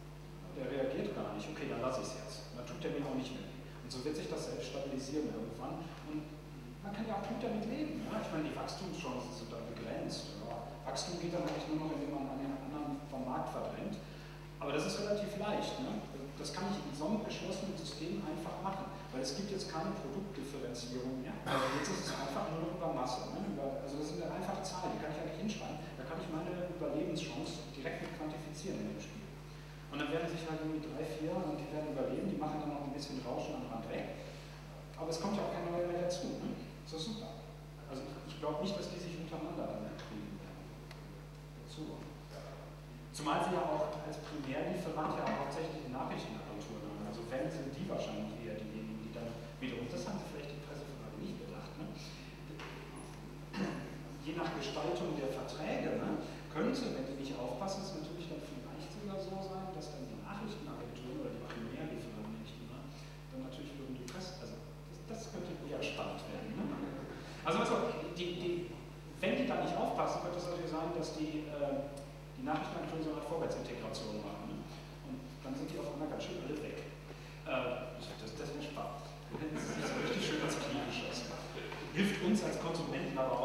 A: der reagiert gar nicht, okay, dann lasse ich es jetzt. Dann tut er mir auch nicht mehr. Und so wird sich das selbst stabilisieren irgendwann. Und man kann ja auch gut damit leben. Ja? Ich meine, die Wachstumschancen sind da begrenzt. Ja? Wachstum geht dann eigentlich nur noch, indem man einen anderen vom Markt verdrängt. Aber das ist relativ leicht. Ne? Das kann ich in so einem geschlossenen System einfach machen. Weil es gibt jetzt keine Produktdifferenzierung mehr. Also jetzt ist es einfach nur noch über Masse. Ne? Über, also das sind eine einfache Zahl, die kann ich eigentlich hinschreiben. Da kann ich meine Überlebenschance direkt mit quantifizieren in dem Spiel. Und dann werden sich halt irgendwie drei, vier und die werden überleben, die machen dann noch ein bisschen Rauschen am Rand weg. Aber es kommt ja auch kein neuer mehr dazu. Ne? Das ist super. Also ich, ich glaube nicht, dass die sich untereinander dann kriegen werden. Dazu. Zumal sie ja auch als Primärlieferant ja auch hauptsächlich die Nachrichtenagenturen haben. Also wenn sind die wahrscheinlich eher diejenigen, die dann wiederum, das haben sie vielleicht die Presseverlage nicht bedacht. Ne? Je nach Gestaltung der Verträge, ne, könnte, wenn die nicht aufpassen, es natürlich dann vielleicht sogar so sein, dass dann die Nachrichtenagenturen oder die Primärlieferanten nicht immer dann natürlich wiederum die Presse, also das, das könnte eher spannend werden. Ne? Also, also die, die, wenn die da nicht aufpassen, könnte es natürlich sein, dass die, äh, die Nachrichtenagenturen so eine Art Vorwärtsintegration machen. Ne? Und dann sind die auf einmal ganz schön alle weg. Äh, das das wäre spannend. Das ist so richtig schön als Knie geschossen. Hilft uns als Konsumenten aber